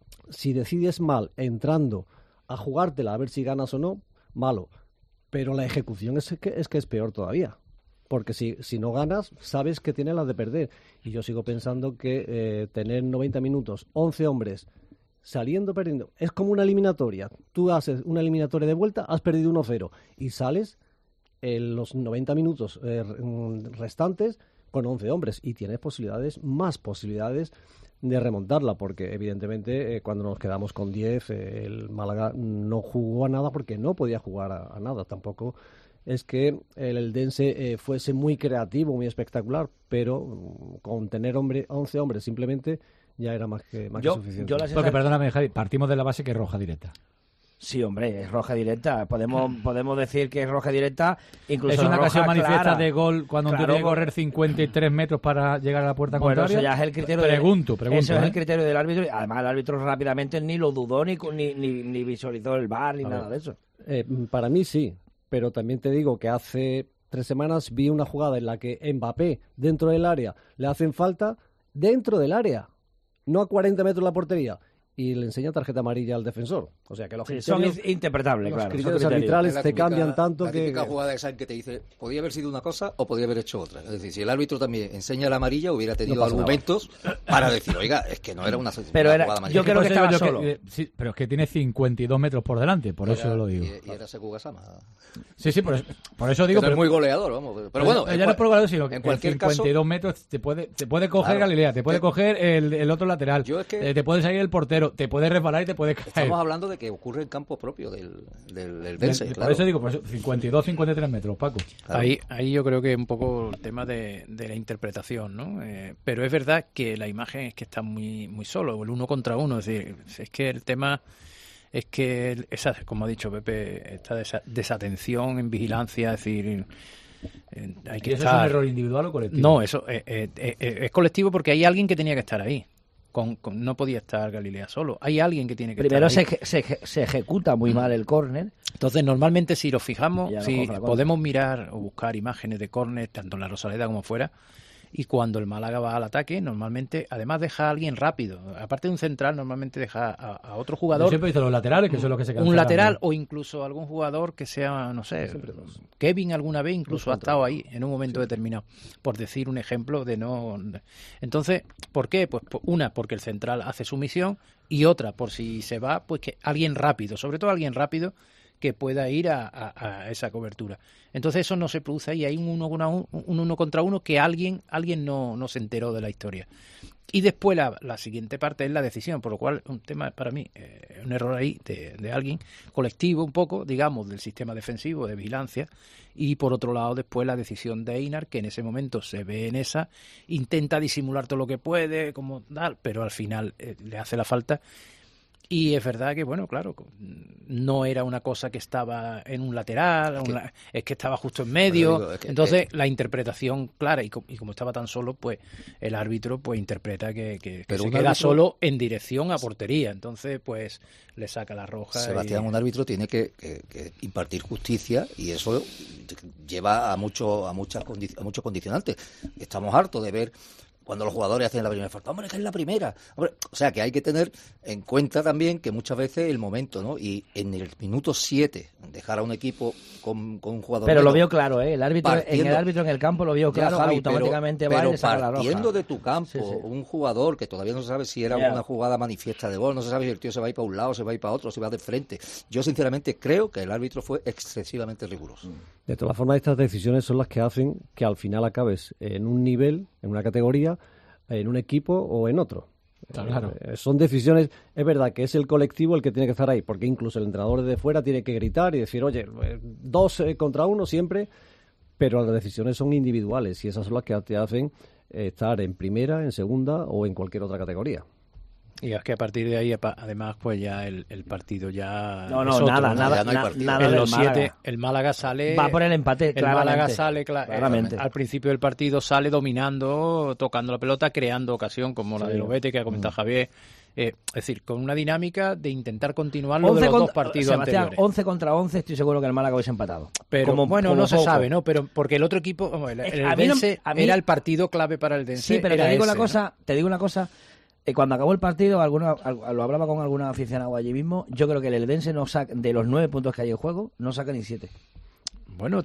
si decides mal entrando a jugártela a ver si ganas o no, malo. Pero la ejecución es que es, que es peor todavía. Porque si, si no ganas, sabes que tienes las de perder. Y yo sigo pensando que eh, tener noventa minutos, once hombres, saliendo perdiendo, es como una eliminatoria. Tú haces una eliminatoria de vuelta, has perdido uno cero y sales en los noventa minutos eh, restantes con once hombres y tienes posibilidades, más posibilidades de remontarla, porque evidentemente eh, cuando nos quedamos con diez, eh, el Málaga no jugó a nada porque no podía jugar a, a nada. Tampoco es que el Eldense eh, fuese muy creativo, muy espectacular, pero um, con tener hombre, once hombres simplemente ya era más que, más yo, que suficiente. Yo Porque, perdóname, Javi, partimos de la base que es roja directa. Sí, hombre, es roja directa. Podemos podemos decir que es roja directa, incluso es una roja ocasión manifiesta clara. de gol cuando claro, tiene que correr cincuenta y tres metros para llegar a la puerta bueno, contraria. Eso ya es el criterio. Pregunto, de, pregunto. Eso ¿eh? es el criterio del árbitro. Además, el árbitro rápidamente ni lo dudó ni ni, ni, ni visualizó el V A R ni a nada ver, de eso. Eh, para mí sí, pero también te digo que hace tres semanas vi una jugada en la que Mbappé dentro del área le hacen falta dentro del área, no a cuarenta metros de la portería, y le enseña tarjeta amarilla al defensor. O sea que los sí, criterios, son interpretables, los claro. criterios criterios. arbitrales te típica, cambian tanto la que... La típica jugada esa en que te dice, podía haber sido una cosa o podía haber hecho otra. Es decir, si el árbitro también enseña la amarilla, hubiera tenido no argumentos nada. Para decir, oiga, es que no era una, pero una era, jugada amarilla. Yo creo que estaba yo solo. Que, sí, pero es que tiene cincuenta y dos metros por delante, por era, eso lo digo. Y, y era Kuga Sama. Sí, sí, por eso, por eso digo... Pero, pero es muy goleador, vamos. Pero, pero bueno... Ya no es por goleador, sino que en cualquier cincuenta y dos caso, metros te puede, te puede coger claro, Galilea, te puede te, coger el, el otro lateral, yo es que, eh, te puede salir el portero, pero te puedes resbalar y te puedes caer. Estamos hablando de que ocurre en campo propio del, del, del Dense, Por claro. eso digo, por eso, cincuenta y dos, cincuenta y tres metros, Paco. Claro. Ahí, ahí yo creo que es un poco el tema de, de la interpretación, ¿no? Eh, pero es verdad que la imagen es que está muy, muy solo, el uno contra uno. Es decir, es que el tema es que, esa, como ha dicho Pepe, esta desa, desatención en vigilancia, es decir... Eh, hay que ¿Y eso estar... es un error individual o colectivo? No, eso eh, eh, eh, es colectivo porque hay alguien que tenía que estar ahí. Con, con, no podía estar Galilea solo. Hay alguien que tiene que Primero estar se, ahí. se, se ejecuta muy mal el córner. Entonces, normalmente si lo fijamos, Ya no si coge la contra. podemos mirar o buscar imágenes de córner, tanto en la Rosaleda como fuera, y cuando el Málaga va al ataque, normalmente, además deja a alguien rápido. Aparte de un central, normalmente deja a, a otro jugador. Yo siempre hice los laterales, que son los que se Un cancelan. lateral o incluso algún jugador que sea, no sé, Kevin alguna vez incluso ha estado ahí en un momento sí. determinado, por decir un ejemplo de no... Entonces, ¿por qué? Pues una, porque el central hace su misión, y otra, por si se va, pues que alguien rápido, sobre todo alguien rápido, que pueda ir a, a, a esa cobertura. Entonces eso no se produce ahí, hay un uno, contra uno, un uno contra uno que alguien alguien no, no se enteró de la historia. Y después la, la siguiente parte es la decisión, por lo cual un tema para mí, eh, un error ahí de, de alguien, colectivo un poco, digamos, del sistema defensivo, de vigilancia, y por otro lado después la decisión de Einar, que en ese momento se ve en esa, intenta disimular todo lo que puede, como tal, pero al final eh, le hace la falta. Y es verdad que, bueno, claro, no era una cosa que estaba en un lateral, es que, una, es que estaba justo en medio. Digo, es que, Entonces, es... la interpretación clara, y, co y como estaba tan solo, pues el árbitro pues interpreta que, que, que se queda árbitro... solo en dirección a portería. Entonces, pues le saca la roja. Sebastián, y... un árbitro tiene que, que, que impartir justicia, y eso lleva a, mucho, a, muchas condi a muchos condicionantes. Estamos hartos de ver... cuando los jugadores hacen la primera falta, hombre, que es la primera. Hombre, o sea, que hay que tener en cuenta también que muchas veces el momento, ¿no? Y en el minuto siete, dejar a un equipo con, con un jugador... Pero menos, lo vio claro, ¿eh? El árbitro, partiendo, en el árbitro en el campo lo vio claro, Javi, automáticamente pero, va pero y saca la roja. partiendo de tu campo, sí, sí. un jugador que todavía no se sabe si era yeah. una jugada manifiesta de gol, no se sabe si el tío se va a ir para un lado, se va a ir para otro, se va de frente. Yo, sinceramente, creo que el árbitro fue excesivamente riguroso. De todas formas, estas decisiones son las que hacen que al final acabes en un nivel, en una categoría, en un equipo o en otro. Claro. Eh, son decisiones, es verdad que es el colectivo el que tiene que estar ahí, porque incluso el entrenador desde fuera tiene que gritar y decir, oye, dos eh, contra uno siempre, pero las decisiones son individuales y esas son las que te hacen eh, estar en primera, en segunda o en cualquier otra categoría. Y es que a partir de ahí, además, pues ya el, el partido ya... No, no, otro, nada, ¿no? nada, no na, nada. En los Málaga. siete, el Málaga sale... Va por el empate, el claramente. Málaga sale, cla claramente. Eh, al principio del partido sale dominando, tocando la pelota, creando ocasión, como sí. la de Lobete, que ha comentado mm. Javier. Eh, es decir, con una dinámica de intentar continuar lo de los contra, dos partidos Sebastián, anteriores. once contra once, estoy seguro que el Málaga hubiese empatado. Pero como, bueno, como no poco. se sabe, ¿no? Pero porque el otro equipo, bueno, el, el, el Dense no, mí, era el partido clave para el Dense. Sí, pero era te digo ese, una cosa, ¿no? te digo una cosa. Eh, cuando acabó el partido, alguna, lo hablaba con algún aficionado allí mismo, yo creo que el Eldense no saca, de los nueve puntos que hay en juego, no saca ni siete. Bueno,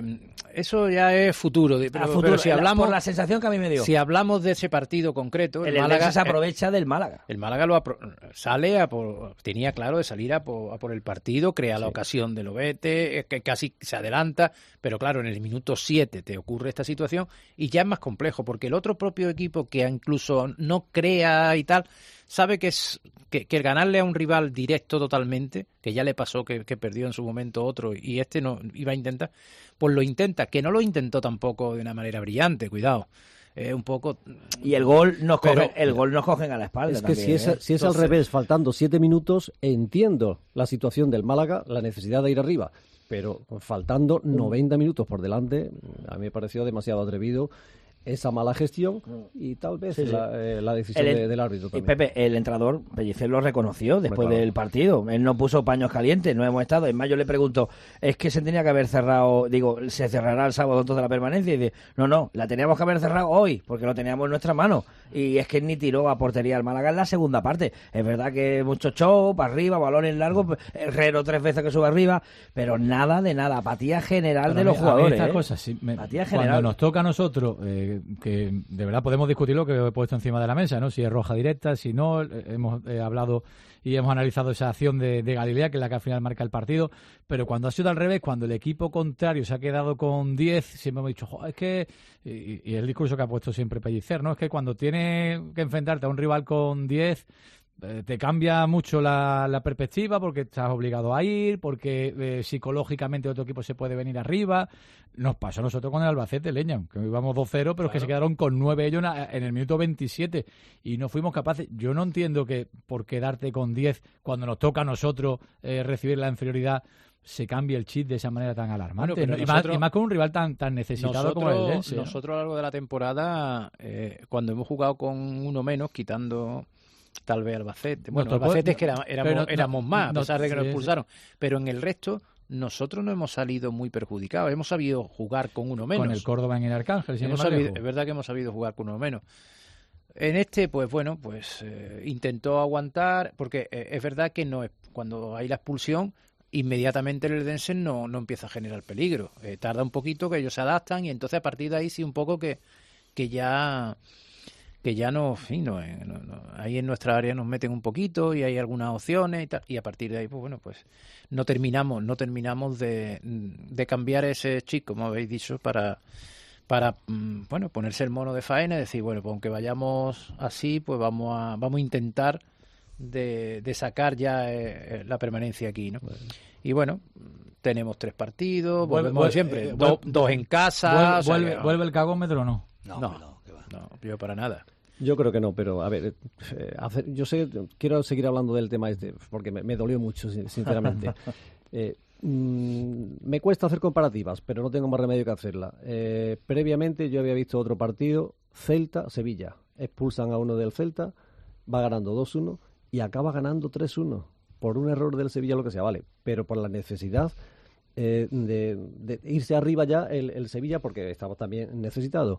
eso ya es futuro, pero, futuro pero si hablamos por la sensación que a mí me dio. Si hablamos de ese partido concreto, el, el Málaga se aprovecha del Málaga. El Málaga lo sale a por, tenía claro de salir a por, a por el partido, crea sí. la ocasión de Lobete, que casi se adelanta, pero claro, en el minuto siete te ocurre esta situación y ya es más complejo, porque el otro propio equipo que incluso no crea y tal, sabe que es que, que el ganarle a un rival directo totalmente, que ya le pasó que, que perdió en su momento otro y este no iba a intentar, pues lo intenta, que no lo intentó tampoco de una manera brillante, cuidado. Eh, un poco y el gol nos pero, cogen, el gol nos cogen a la espalda. Es que también, si es, ¿eh? si es Entonces... al revés, faltando siete minutos, entiendo la situación del Málaga, la necesidad de ir arriba, pero faltando noventa minutos por delante, a mí me pareció demasiado atrevido esa mala gestión y tal vez sí, sí. La, eh, la decisión el, de, del árbitro también. Y Pepe, el entrenador Pellicer lo reconoció después claro. del partido. Él no puso paños calientes, no hemos estado. En mayo le pregunto, es que se tenía que haber cerrado, digo, se cerrará el sábado entonces la permanencia. Y dice, no, no, la teníamos que haber cerrado hoy, porque lo teníamos en nuestra mano. Y es que ni tiró a portería al Málaga en la segunda parte. Es verdad que mucho show, para arriba, balones largos, Herrero tres veces que sube arriba, pero nada de nada, apatía general Pero de mí, los jugadores. Estas ¿eh? cosas, sí, me, apatía cuando general. nos toca a nosotros... Eh, que de verdad podemos discutir lo que he puesto encima de la mesa, ¿no? Si es roja directa, si no, hemos eh, hablado y hemos analizado esa acción de, de Galilea, que es la que al final marca el partido, pero cuando ha sido al revés, cuando el equipo contrario se ha quedado con diez, siempre hemos dicho, es que, y, y el discurso que ha puesto siempre Pellicer, ¿no? Es que cuando tiene que enfrentarte a un rival con diez, eh, te cambia mucho la, la perspectiva porque estás obligado a ir, porque eh, psicológicamente otro equipo se puede venir arriba. Nos pasó a nosotros con el Albacete, Leña, que íbamos dos cero, pero claro, es que se quedaron con nueve ellos en el minuto veintisiete y no fuimos capaces. Yo no entiendo que por quedarte con diez cuando nos toca a nosotros eh, recibir la inferioridad se cambie el chip de esa manera tan alarmante. Bueno, ¿no? y, nosotros, más, y más con un rival tan tan necesitado nosotros, como el Eldense. Nosotros ¿no? a lo largo de la temporada, eh, cuando hemos jugado con uno menos, quitando tal vez Albacete. Bueno, no, Albacete es que era, éramos, no, éramos más, no, a pesar de que sí, nos expulsaron. Sí. Pero en el resto, nosotros no hemos salido muy perjudicados. Hemos sabido jugar con uno menos. Con el Córdoba en el Arcángel. Hemos sabido, es verdad que hemos sabido jugar con uno menos. En este, pues bueno, pues eh, intentó aguantar, porque eh, es verdad que no es, cuando hay la expulsión, inmediatamente el Eldense no, no empieza a generar peligro. Eh, tarda un poquito, que ellos se adaptan y entonces a partir de ahí sí un poco que, que ya que ya no, sí, no, no, no, ahí en nuestra área nos meten un poquito y hay algunas opciones y tal, y a partir de ahí, pues bueno, pues no terminamos, no terminamos de, de cambiar ese chip, como habéis dicho, para para bueno, ponerse el mono de faena y decir, bueno, pues aunque vayamos así, pues vamos a vamos a intentar de, de sacar ya eh, la permanencia aquí, ¿no? Bueno. Y bueno, tenemos tres partidos, vuelve, volvemos vuelve, siempre, eh, do, vuelve, dos en casa. Vuelve, o sea, vuelve, no. ¿vuelve el cagómetro o no? No, no, no, no, yo para nada. Yo creo que no, pero a ver, eh, hacer, yo sé, quiero seguir hablando del tema este, porque me, me dolió mucho, sinceramente. eh, mmm, me cuesta hacer comparativas, pero no tengo más remedio que hacerla. Eh, previamente yo había visto otro partido, Celta-Sevilla. Expulsan a uno del Celta, va ganando dos uno y acaba ganando tres uno por un error del Sevilla, lo que sea, vale, pero por la necesidad eh, de, de irse arriba ya el, el Sevilla, porque estaba también necesitado.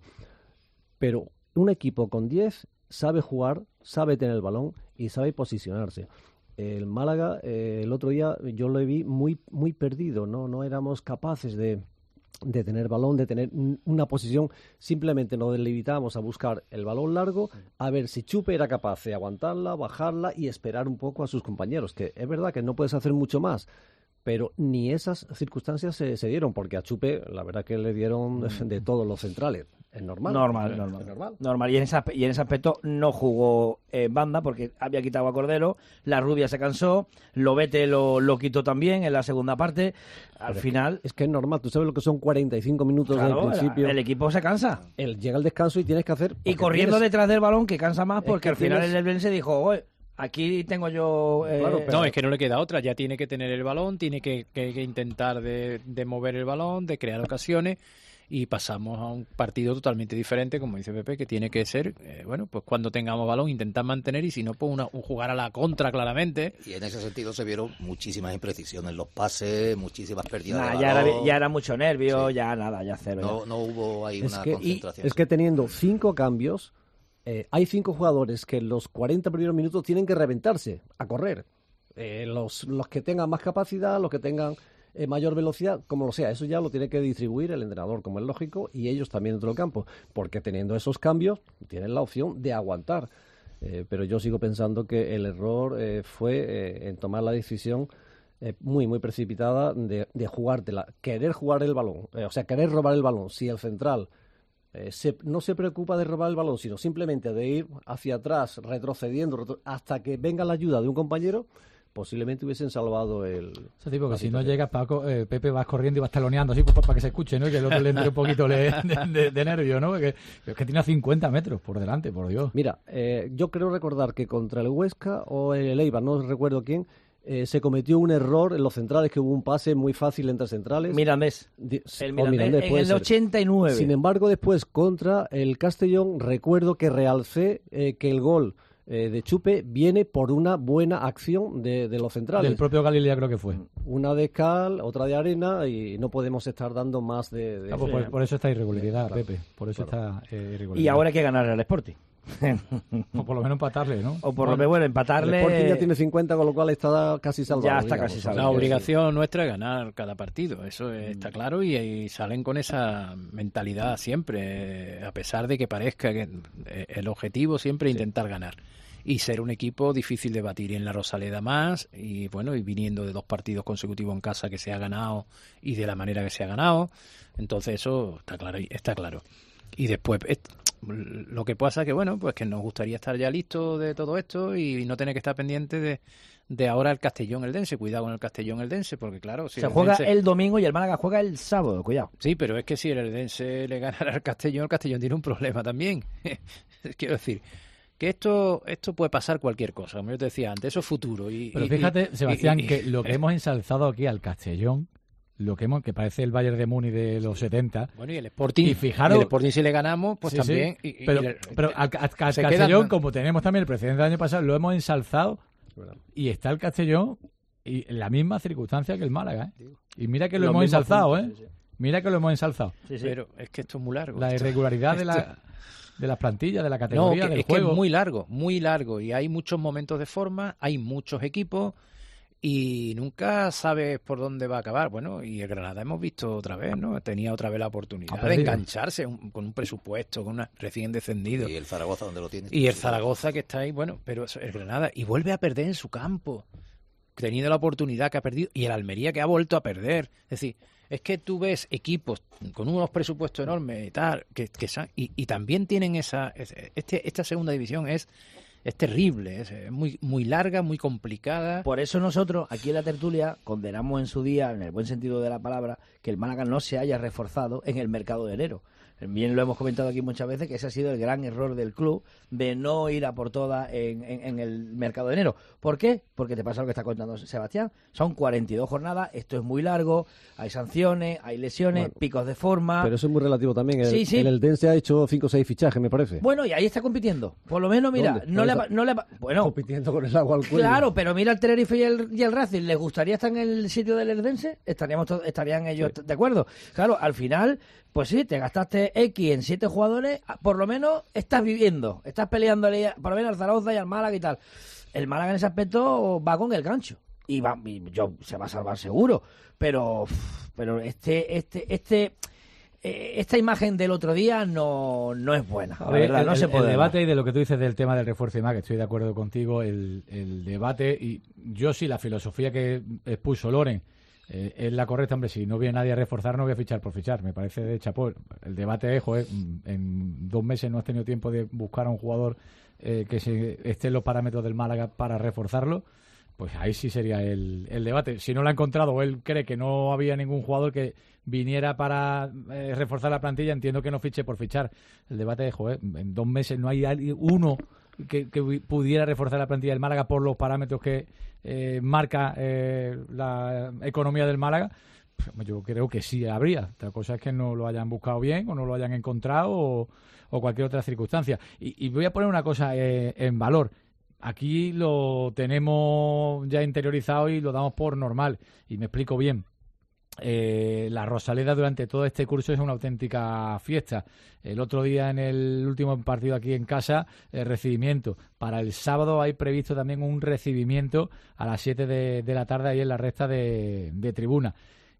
Pero un equipo con diez sabe jugar, sabe tener el balón y sabe posicionarse. El Málaga, eh, el otro día yo lo vi muy muy perdido, no no éramos capaces de, de tener balón, de tener una posición, simplemente nos limitábamos a buscar el balón largo, a ver si Chupe era capaz de aguantarla, bajarla y esperar un poco a sus compañeros, que es verdad que no puedes hacer mucho más, pero ni esas circunstancias se, se dieron, porque a Chupe la verdad que le dieron de, de todos los centrales. Es normal. Normal, es normal. normal. normal. Y, en ese, y en ese aspecto no jugó en eh, banda porque había quitado a Cordero, la Rubia se cansó, Lobete lo, lo quitó también en la segunda parte. Al Pero final... Es que, es que es normal, tú sabes lo que son cuarenta y cinco minutos Claro, del principio. el equipo se cansa. El, llega el descanso y tienes que hacer... Y corriendo tienes... detrás del balón, que cansa más, porque que al final tienes... el Eldense dijo, oye, aquí tengo yo... Eh... Claro, pero... No, es que no le queda otra, ya tiene que tener el balón, tiene que, que, que intentar de, de mover el balón, de crear ocasiones, y pasamos a un partido totalmente diferente, como dice Pepe, que tiene que ser, eh, bueno, pues cuando tengamos balón intentar mantener, y si no, pues una, un jugar a la contra claramente. Y en ese sentido se vieron muchísimas imprecisiones en los pases, muchísimas pérdidas Nah, de ya, balón. era, ya era mucho nervio, Sí. ya nada, ya cero. No, ya. no hubo ahí Es una que, concentración. y, es que teniendo cinco cambios, eh, hay cinco jugadores que en los cuarenta primeros minutos tienen que reventarse, a correr. Eh, los, los que tengan más capacidad, los que tengan eh, mayor velocidad, como lo sea, eso ya lo tiene que distribuir el entrenador, como es lógico, y ellos también dentro del campo, porque teniendo esos cambios tienen la opción de aguantar. Eh, pero yo sigo pensando que el error eh, fue eh, en tomar la decisión eh, muy, muy precipitada de, de jugártela, querer jugar el balón, eh, o sea, querer robar el balón. Si el central eh, se, no se preocupa de robar el balón, sino simplemente de ir hacia atrás, retrocediendo, retro- hasta que venga la ayuda de un compañero, posiblemente hubiesen salvado el... Ese tipo que si no situación. llega Paco, eh, Pepe vas corriendo y vas taloneando así pues, para que se escuche, ¿no? Y que el otro le entre un poquito le- de, de- de nervio, ¿no? Que, es que tiene a cincuenta metros por delante, por Dios. Mira, eh, yo creo recordar que contra el Huesca o el Eibar, no recuerdo quién, eh, se cometió un error en los centrales, que hubo un pase muy fácil entre centrales. Mirandés. Di- El o Mirandés, Mirandés, en puede el ser. ochenta y nueve. Sin embargo, después contra el Castellón, recuerdo que realcé eh, que el gol eh, de Chupe viene por una buena acción de, de los centrales. Del propio Galilea creo que fue. Una de cal, otra de arena, y no podemos estar dando más de... de- Ah, pues por, por eso está irregularidad, Claro, Pepe. Por eso claro. está eh, irregularidad. Y ahora hay que ganar al Sporting. O por lo menos empatarle, ¿no? O por lo menos, bueno, El empatarle... Sporting ya tiene cincuenta, con lo cual está casi salvado. Ya está digamos. casi salvado. La obligación nuestra es ganar cada partido, eso está claro, y, y salen con esa mentalidad siempre, eh, a pesar de que parezca que eh, el objetivo siempre es intentar ganar y ser un equipo difícil de batir, y en la Rosaleda más, y bueno, y viniendo de dos partidos consecutivos en casa que se ha ganado y de la manera que se ha ganado, entonces eso está claro, está claro. Y después, lo que pasa que, bueno, pues que nos gustaría estar ya listos de todo esto y no tener que estar pendiente de, de ahora el Castellón-Eldense. Cuidado con el Castellón-Eldense, porque claro... Si se el juega Eldense... el domingo y el Málaga juega el sábado, cuidado. Sí, pero es que si el Eldense le ganara al Castellón, el Castellón tiene un problema también. Quiero decir... que esto esto puede pasar cualquier cosa, como yo te decía antes, eso es futuro. Y, Pero y, fíjate, y, Sebastián, y, y, que lo que hemos ensalzado aquí al Castellón, lo que hemos que parece el Bayern de Múnich de los setenta. Bueno, y el Sporting, y fijaros, y el Sporting si le ganamos, pues sí, también. Sí. Y, y, pero y el, pero al, al, al Castellón, quedan, como tenemos también el precedente del año pasado, lo hemos ensalzado y está el Castellón y en la misma circunstancia que el Málaga, ¿eh? Y mira que lo hemos ensalzado, puntos, ¿eh? Sí, sí. Mira que lo hemos ensalzado. Sí, sí. Pero es que esto es muy largo. La irregularidad de la... de las plantillas, de la categoría, no, que, del es juego. Que es muy largo, muy largo. Y hay muchos momentos de forma, hay muchos equipos y nunca sabes por dónde va a acabar. Bueno, y el Granada hemos visto otra vez, ¿no? Tenía otra vez la oportunidad de engancharse un, con un presupuesto, con una recién descendido. Y el Zaragoza, ¿dónde lo tiene? Y el Zaragoza que está ahí, bueno, pero el Granada. Y vuelve a perder en su campo, teniendo la oportunidad que ha perdido. Y el Almería que ha vuelto a perder. Es decir... es que tú ves equipos con unos presupuestos enormes y tal, que, que y, y también tienen esa... Este, esta segunda división es, es terrible, es, es muy, muy larga, muy complicada. Por eso nosotros, aquí en la tertulia, condenamos en su día, en el buen sentido de la palabra, que el Málaga no se haya reforzado en el mercado de enero. Bien lo hemos comentado aquí muchas veces, que ese ha sido el gran error del club, de no ir a por todas en, en, en el mercado de enero. ¿Por qué? Porque te pasa lo que está contando Sebastián. Son cuarenta y dos jornadas, esto es muy largo, hay sanciones, hay lesiones, bueno, picos de forma... Pero eso es muy relativo también. El, sí, sí. el Eldense ha hecho cinco o seis fichajes, me parece. Bueno, y ahí está compitiendo. Por lo menos, mira, no le, no le... Bueno, compitiendo con el agua al cuello. Claro, pero mira el Tenerife y el, y el Racing. ¿Les gustaría estar en el sitio del Eldense? Estaríamos to- estarían ellos sí. de acuerdo. Claro, al final... Pues sí, te gastaste X en siete jugadores, por lo menos estás viviendo, estás peleándole por lo menos al Zaragoza y al Málaga y tal. El Málaga en ese aspecto va con el gancho y va, y yo se va a salvar seguro, pero pero este este este eh, esta imagen del otro día no, no es buena. La Oye, verdad, el, no se puede el debate y de lo que tú dices del tema del refuerzo y más, que estoy de acuerdo contigo, el, el debate y yo sí la filosofía que expuso Loren. Eh, es la correcta, hombre, si no viene nadie a reforzar no voy a fichar por fichar, me parece de chapó. El debate es, joder, en dos meses no has tenido tiempo de buscar a un jugador eh, que se, esté en los parámetros del Málaga para reforzarlo, pues ahí sí sería el, el debate. Si no lo ha encontrado o él cree que no había ningún jugador que viniera para eh, reforzar la plantilla, entiendo que no fiche por fichar. El debate es, joder, en dos meses no hay uno que, que pudiera reforzar la plantilla del Málaga por los parámetros que eh, marca eh, la economía del Málaga. Yo creo que sí habría. Otra cosa es que no lo hayan buscado bien o no lo hayan encontrado o, o cualquier otra circunstancia. Y, y voy a poner una cosa eh, en valor. Aquí lo tenemos ya interiorizado y lo damos por normal. Y me explico bien. Eh, la Rosaleda durante todo este curso es una auténtica fiesta. El otro día en el último partido aquí en casa, el recibimiento. Para el sábado hay previsto también un recibimiento a las siete de, de la tarde ahí en la recta de, de tribuna.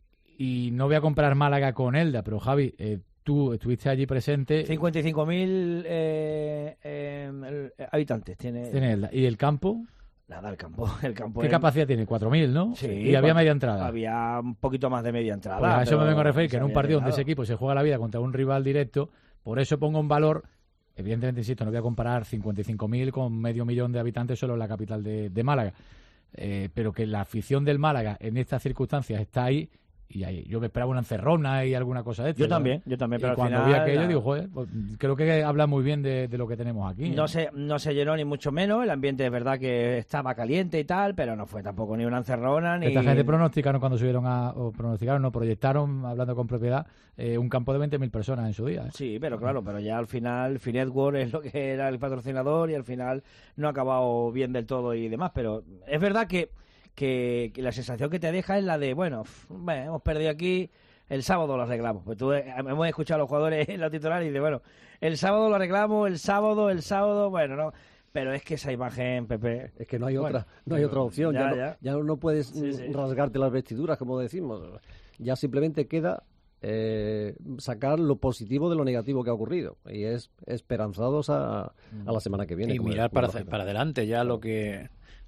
Y no voy a comparar Málaga con Elda, pero Javi, eh, tú estuviste allí presente. cincuenta y cinco mil eh, eh, habitantes tiene, tiene Elda. ¿Y el campo? Nada, el campo. El campo ¿Qué en... capacidad tiene? cuatro mil, ¿no? Sí. Y había media entrada. Había un poquito más de media entrada. Pues a eso pero... me vengo a referir, que en un partido donde llegado. ese equipo se juega la vida contra un rival directo, por eso pongo en valor, evidentemente, insisto, no voy a comparar cincuenta y cinco mil con medio millón de habitantes solo en la capital de, de Málaga, eh, pero que la afición del Málaga en estas circunstancias está ahí. Y ahí, yo me esperaba una encerrona y alguna cosa de esto. Yo también, yo también, pero y al cuando final, vi aquello la... digo, joder, pues, creo que habla muy bien de, de lo que tenemos aquí. No ¿eh? se, no se llenó ni mucho menos, el ambiente es verdad que estaba caliente y tal, pero no fue tampoco ni una encerrona ni... Esta gente pronosticaron cuando subieron a, o pronosticaron, no, proyectaron, hablando con propiedad, eh, un campo de veinte mil personas en su día. ¿eh? Sí, pero claro, pero ya al final Finetworld es lo que era el patrocinador y al final no ha acabado bien del todo y demás, pero es verdad que Que, que la sensación que te deja es la de, bueno, pff, bueno, hemos perdido aquí, el sábado lo arreglamos. Pues tú, eh, hemos escuchado a los jugadores en la titular y dice, bueno, el sábado lo arreglamos, el sábado, el sábado, bueno, no. Pero es que esa imagen, Pepe... Es que no hay bueno, otra no hay otra opción. Ya, ya, no, ya. ya no puedes sí, sí. rasgarte las vestiduras, como decimos. Ya simplemente queda eh, sacar lo positivo de lo negativo que ha ocurrido. Y es esperanzados a, a la semana que viene. Y como mirar es, para, como para adelante ya lo que...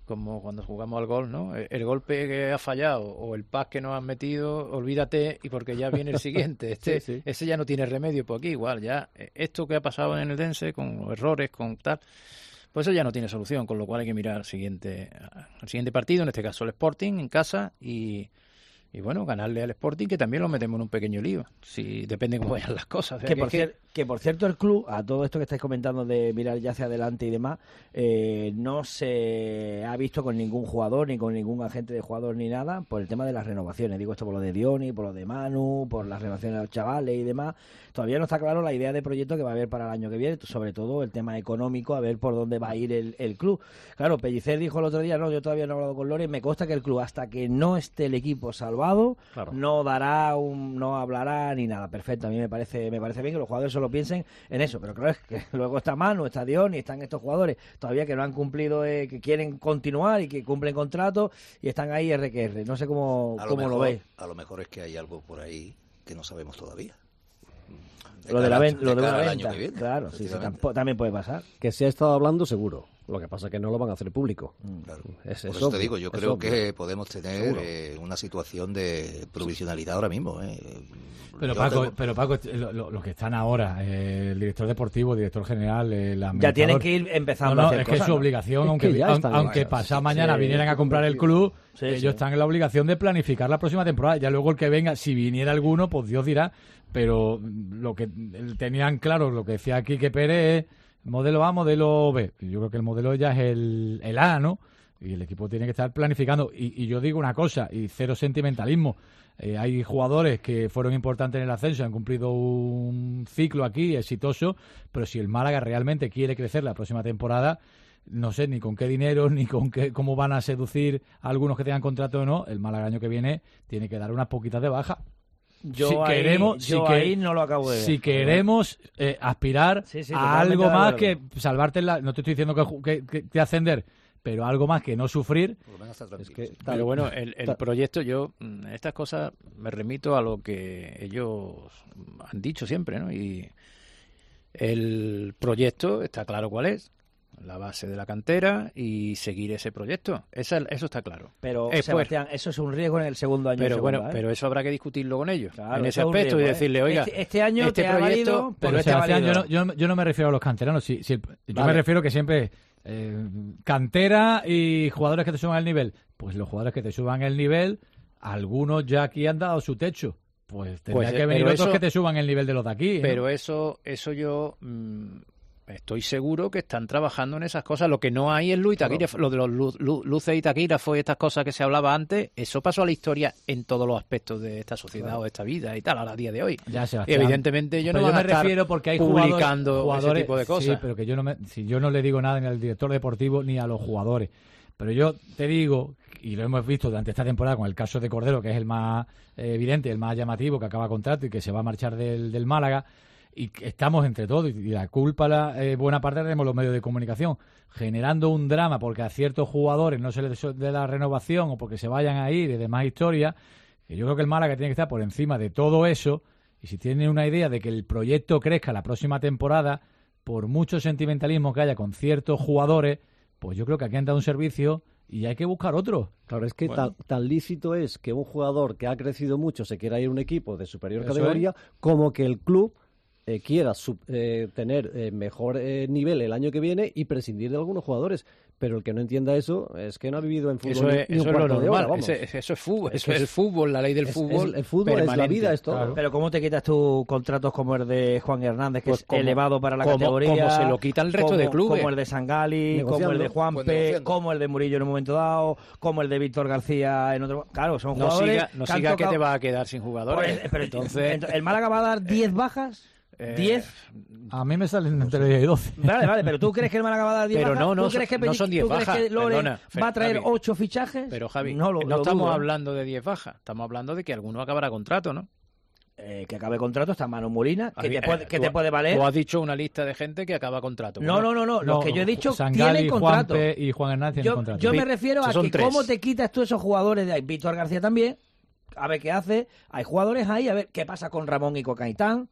como cuando jugamos al gol, ¿no? El, el golpe que ha fallado o el pas que nos han metido, olvídate, y porque ya viene el siguiente. Este, sí, sí. Ese ya no tiene remedio, pues aquí igual, ya esto que ha pasado en el Dense, con errores, con tal, pues eso ya no tiene solución, con lo cual hay que mirar al siguiente, al siguiente partido, en este caso el Sporting, en casa, y... Y bueno, ganarle al Sporting, que también lo metemos en un pequeño lío, si depende cómo vayan las cosas. O sea, que, que, por que... Cier- que por cierto el club, a todo esto que estáis comentando de mirar ya hacia adelante y demás, eh, no se ha visto con ningún jugador, ni con ningún agente de jugador ni nada, por el tema de las renovaciones. Digo esto por lo de Dioni, por lo de Manu, por las renovaciones de los chavales y demás. Todavía no está claro la idea de proyecto que va a haber para el año que viene, sobre todo el tema económico, a ver por dónde va a ir el, el club. Claro, Pellicer dijo el otro día, no, yo todavía no he hablado con Lore, me consta que el club, hasta que no esté el equipo salvado, claro, no dará un, no hablará ni nada. Perfecto, a mí me parece me parece bien que los jugadores solo piensen en eso, pero claro, es que luego está Manu, está Dion y están estos jugadores todavía que no han cumplido, eh, que quieren continuar y que cumplen contratos y están ahí R que R. No sé cómo, lo cómo mejor, lo veis. A lo mejor es que hay algo por ahí que no sabemos todavía. De lo de la ven, de lo de una venta, venta, claro, sí, sí, tampoco, también puede pasar. Que se ha estado hablando seguro, lo que pasa es que no lo van a hacer público. Claro. Es, Por es eso obvio, te digo, yo es creo obvio. que podemos tener eh, una situación de provisionalidad ahora mismo. Eh. Pero Yo Paco, tengo... pero Paco, lo, lo, lo que están ahora, eh, el director deportivo, el director general, el ya tienen que ir empezando no, no, a hacer es cosas, que es su ¿no? obligación, Es aunque, que ya aunque, están, aunque claro, pasado sí, mañana sí, vinieran a comprar el club, sí, ellos sí. están en la obligación de planificar la próxima temporada. Ya luego el que venga, si viniera alguno, pues Dios dirá, pero lo que tenían claro, lo que decía aquí que Pérez es modelo A, modelo B. Yo creo que el modelo ya es el, el A, ¿no? Y el equipo tiene que estar planificando. Y, y yo digo una cosa, y cero sentimentalismo. Eh, hay jugadores que fueron importantes en el ascenso, han cumplido un ciclo aquí exitoso, pero si el Málaga realmente quiere crecer la próxima temporada, no sé ni con qué dinero, ni con qué, cómo van a seducir a algunos que tengan contrato o no, el Málaga el año que viene tiene que dar unas poquitas de baja. Yo si ahí, queremos, yo si ahí que, no lo acabo de ver. Si queremos eh, aspirar sí, sí, a algo de más que salvarte, la, no te estoy diciendo que, que, que, que ascender, pero algo más que no sufrir. Es que, pero bueno, el, el proyecto, yo, estas cosas me remito a lo que ellos han dicho siempre, ¿no? Y el proyecto está claro cuál es. La base de la cantera y seguir ese proyecto. Esa, eso está claro. Pero, Después, Sebastián, eso es un riesgo en el segundo año. Pero segunda, bueno, ¿eh? pero eso habrá que discutirlo con ellos. Claro, en ese es aspecto riesgo, y decirle, oiga, este, este año este te proyecto, ha valido, pero pero este Sebastián, ha yo, no, yo, no, yo no me refiero a los canteranos. Si, si el, yo Vale. me refiero que siempre eh, cantera y jugadores que te suban el nivel. Pues los jugadores que te suban el nivel, algunos ya aquí han dado su techo. Pues tendrá Pues, que venir pero otros eso- que te suban el nivel de los de aquí. ¿no? Pero eso, eso yo mm, estoy seguro que están trabajando en esas cosas. Lo que no hay es luz y taquígrafo. Lo de los lu- lu- luces y taquígrafos y estas cosas que se hablaba antes, eso pasó a la historia en todos los aspectos de esta sociedad Claro. o de esta vida y tal, a día de hoy. Ya, Y Sebastián. evidentemente yo Pero no yo van me a estar refiero porque hay publicando jugadores, ese tipo de cosas. Sí, pero que yo no me, si yo no le digo nada ni al director deportivo ni a los jugadores. Pero yo te digo, y lo hemos visto durante esta temporada con el caso de Cordero, que es el más eh, evidente, el más llamativo, que acaba contrato y que se va a marchar del, del Málaga, y que estamos entre todos, y la culpa, la eh, buena parte la tenemos los medios de comunicación, generando un drama porque a ciertos jugadores no se les dé la renovación o porque se vayan a ir y demás historias, que yo creo que el Málaga tiene que estar por encima de todo eso, y si tiene una idea de que el proyecto crezca la próxima temporada, por mucho sentimentalismo que haya con ciertos jugadores, pues yo creo que aquí han dado un servicio y hay que buscar otro. Claro, es que Bueno. tan, tan lícito es que un jugador que ha crecido mucho se quiera ir a un equipo de superior Eso categoría, como que el club eh, quiera sub- eh, tener eh, mejor eh, nivel el año que viene y prescindir de algunos jugadores. Pero el que no entienda eso es que no ha vivido en fútbol Eso ni- es, ni un eso es lo cuarto de hora, normal, vamos. Ese- eso es fútbol, Es eso que es el es- fútbol, la ley del es- fútbol. es- el fútbol es la permanente. vida, es todo. Claro. Pero ¿cómo te quitas tus contratos como el de Juan Hernández, que Pues es como- elevado para la como- categoría? como se lo quita el resto como- de clubes. Como el de Sangali, como Negociando. el de Pues Juanpe, negociando. como el de Murillo en un momento dado, como el de Víctor García en otro... Claro, son No jugadores siga, no que han siga que tocado- te va a quedar sin jugadores. Pues, pero entonces, entonces, ¿el Málaga va a dar diez bajas? eh, ¿diez? A mí me salen entre diez y doce. Vale, vale, pero ¿tú crees que el Málaga va a dar diez Pero bajas? no, no ¿Tú son- crees que, no Pelli- son diez ¿tú crees bajas, que Lore perdona, va a traer Javi. ocho fichajes? Pero Javi, no, no, lo- lo estamos dudo, ¿eh? hablando de diez bajas, estamos hablando de que alguno acabará contrato, ¿no? Eh, que acabe contrato está Manu Molina, que, Javi, te puede, eh, que tú- te puede valer. Tú has dicho una lista de gente que acaba contrato. No, Bueno, no, no, no, los que yo he dicho Sangali, tienen contrato. Juanpe y Juan Hernández tienen Yo, contrato. yo me Vi- refiero a esos son que tres. cómo te quitas tú esos jugadores de ahí. Víctor García también, a ver qué hace. Hay jugadores ahí, a ver qué pasa con Ramón y con Caitán.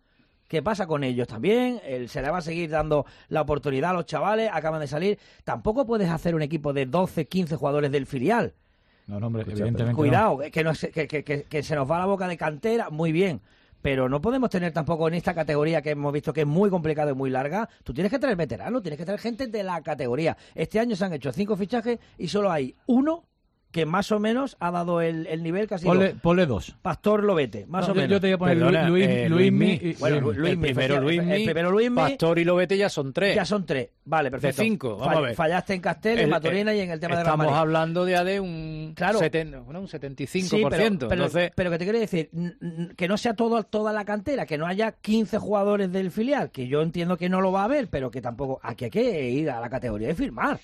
¿Qué pasa con ellos también? El, se le va a seguir dando la oportunidad a los chavales, acaban de salir. Tampoco puedes hacer un equipo de doce, quince jugadores del filial. No, no, hombre, evidentemente Cuidado, no. que, no, que, que, que, que se nos va la boca de cantera, muy bien. Pero no podemos tener tampoco en esta categoría que hemos visto que es muy complicada y muy larga. Tú tienes que traer veteranos, tienes que traer gente de la categoría. Este año se han hecho cinco fichajes y solo hay uno que más o menos ha dado el, el nivel que ha sido. Ponle, ponle dos. Pastor Lobete, más no, o menos. Yo te voy a poner Perdona, Luis, eh, Luis, Luismi, Luis, bueno, Luis, Luis, el primero Luismi, el primero Luismi, Pastor y Lobete ya son tres. Ya son tres, vale, perfecto. De cinco, vamos Fall, a ver. Fallaste en Castel, El, en Maturina y en el tema de la Estamos hablando ya de un, claro. seten, bueno, un setenta y cinco por ciento. Sí, pero, pero, entonces... pero que te quiero decir, que no sea todo, toda la cantera, que no haya quince jugadores del filial, que yo entiendo que no lo va a haber, pero que tampoco, aquí hay que ir a la categoría de firmar.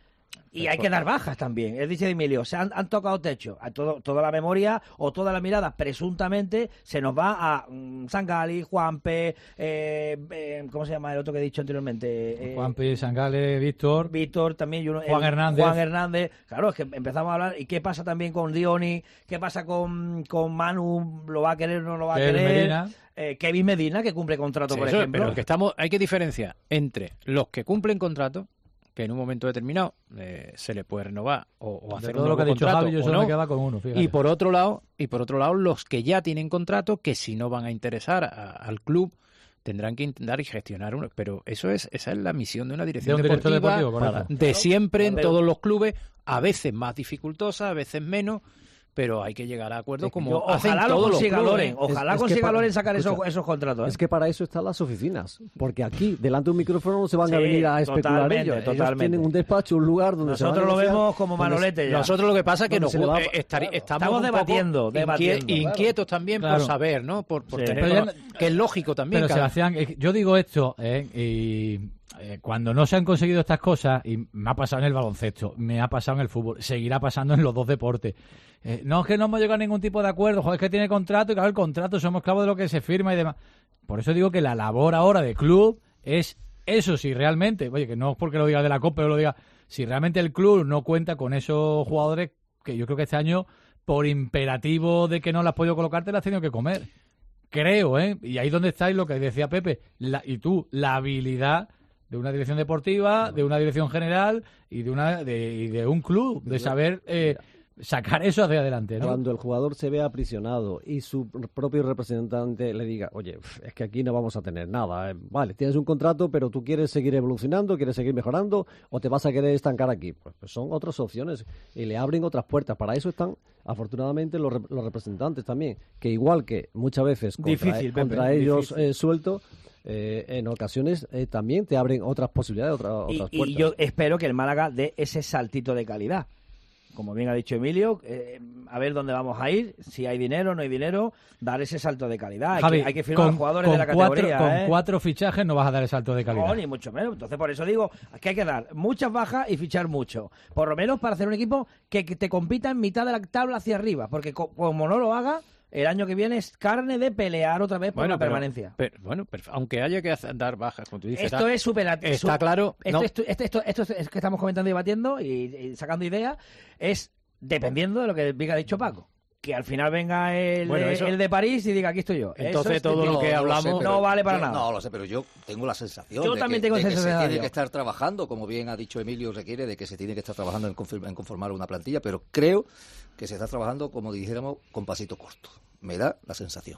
Y hay que dar bajas también, es dice Emilio, se han, han tocado techo, a todo, toda la memoria o toda la mirada presuntamente se nos va a um, Sangali, Juanpe, eh, eh, ¿cómo se llama el otro que he dicho anteriormente? Eh, Juanpe, Sangale, Víctor. Víctor también. Y uno, Juan el, Hernández. Juan Hernández. Claro, es que empezamos a hablar, ¿y qué pasa también con Dioni? ¿Qué pasa con, con Manu? ¿Lo va a querer o no lo va a Kevin querer? Medina. Eh, Kevin Medina, que cumple contrato, Sí, por eso, ejemplo. pero que estamos, hay que diferenciar entre los que cumplen contrato, que en un momento determinado eh, se le puede renovar o, o hacer todo un lo nuevo que ha dicho contrato Javi, yo o solo no. me quedaba con uno, fíjate. Y por otro lado, y por otro lado, los que ya tienen contrato, que si no van a interesar a, al club, tendrán que intentar y gestionar uno. Pero eso es, esa es la misión de una dirección de un director deportiva, deportivo, correcto. de siempre en Pero- todos los clubes, a veces más dificultosa, a veces menos, pero hay que llegar a acuerdos como Yo, hacen ojalá lo todos los consiga clubes. Loren, ojalá Es- es que consiga para- Loren sacar esos, escucha, esos contratos. ¿eh? Es que para eso están las oficinas, porque aquí, delante de un micrófono, no se van Sí, a venir a especular totalmente, ellos. Ellos totalmente. tienen un despacho, un lugar donde se van a Nosotros lo negociar, vemos como donde se- Manolete ya. Nosotros lo que pasa es que donde nos se le va- eh, estari- estamos, Estamos un poco debatiendo, inquie- debatiendo, claro. inquietos también Claro. por saber, ¿no? Por, por Sí. tener Pero cono- que es lógico también. Pero cada- Sebastián, eh, yo digo esto, eh, y eh, cuando no se han conseguido estas cosas, y me ha pasado en el baloncesto, me ha pasado en el fútbol, seguirá pasando en los dos deportes. Eh, no es que no hemos llegado a ningún tipo de acuerdo, joder, es que tiene contrato, y claro, el contrato, somos esclavos de lo que se firma y demás. Por eso digo que la labor ahora de club es eso, si realmente, oye, que no es porque lo diga de la COP, pero lo diga, si realmente el club no cuenta con esos jugadores, que yo creo que este año, por imperativo de que no las has podido colocar, te las has tenido que comer. Creo, ¿eh? Y ahí donde estáis lo que decía Pepe, la, y tú, la habilidad de una dirección deportiva, de una dirección general y de una de, y de un club, de saber eh, sacar eso hacia adelante, ¿no? Cuando el jugador se vea aprisionado y su propio representante le diga, oye, es que aquí no vamos a tener nada, eh, vale, tienes un contrato, pero tú quieres seguir evolucionando, quieres seguir mejorando o te vas a querer estancar aquí. Pues, pues son otras opciones y le abren otras puertas. Para eso están, afortunadamente, los, rep- los representantes también, que igual que muchas veces contra, Difícil, Pepe, contra ellos difícil. eh, sueltos, eh, en ocasiones eh, también te abren otras posibilidades, otra- Y, otras y puertas. yo espero que el Málaga dé ese saltito de calidad. Como bien ha dicho Emilio, eh, a ver dónde vamos a ir, si hay dinero, no hay dinero, dar ese salto de calidad. Hay, Javi, que, hay que firmar con, jugadores con de la cuatro, categoría. con ¿eh? cuatro fichajes no vas a dar el salto de calidad. No, ni mucho menos. Entonces, por eso digo que hay que dar muchas bajas y fichar mucho. Por lo menos para hacer un equipo que, que te compita en mitad de la tabla hacia arriba. Porque co- como no lo haga, el año que viene es carne de pelear otra vez por Bueno, la pero- permanencia. pero- bueno, pero aunque haya que hacer- dar bajas, como tú dices, Esto está- es súper... Está su- claro. Esto, no, esto, esto, esto, esto es que estamos comentando y debatiendo y, y sacando ideas. Es dependiendo de lo que bien ha dicho Paco. Que al final venga el, Bueno, de, eso- el de París y diga, aquí estoy yo. Entonces, Eso es todo lo típico. que No, hablamos- sé, no pero vale para yo- nada. No lo sé, pero yo tengo la sensación Yo de, también que, tengo de esa que se sensación. tiene que estar trabajando, como bien ha dicho Emilio, requiere de que se tiene que estar trabajando en, confirm- en conformar una plantilla, pero creo que se está trabajando, como dijéramos, con pasito corto. Me da la sensación.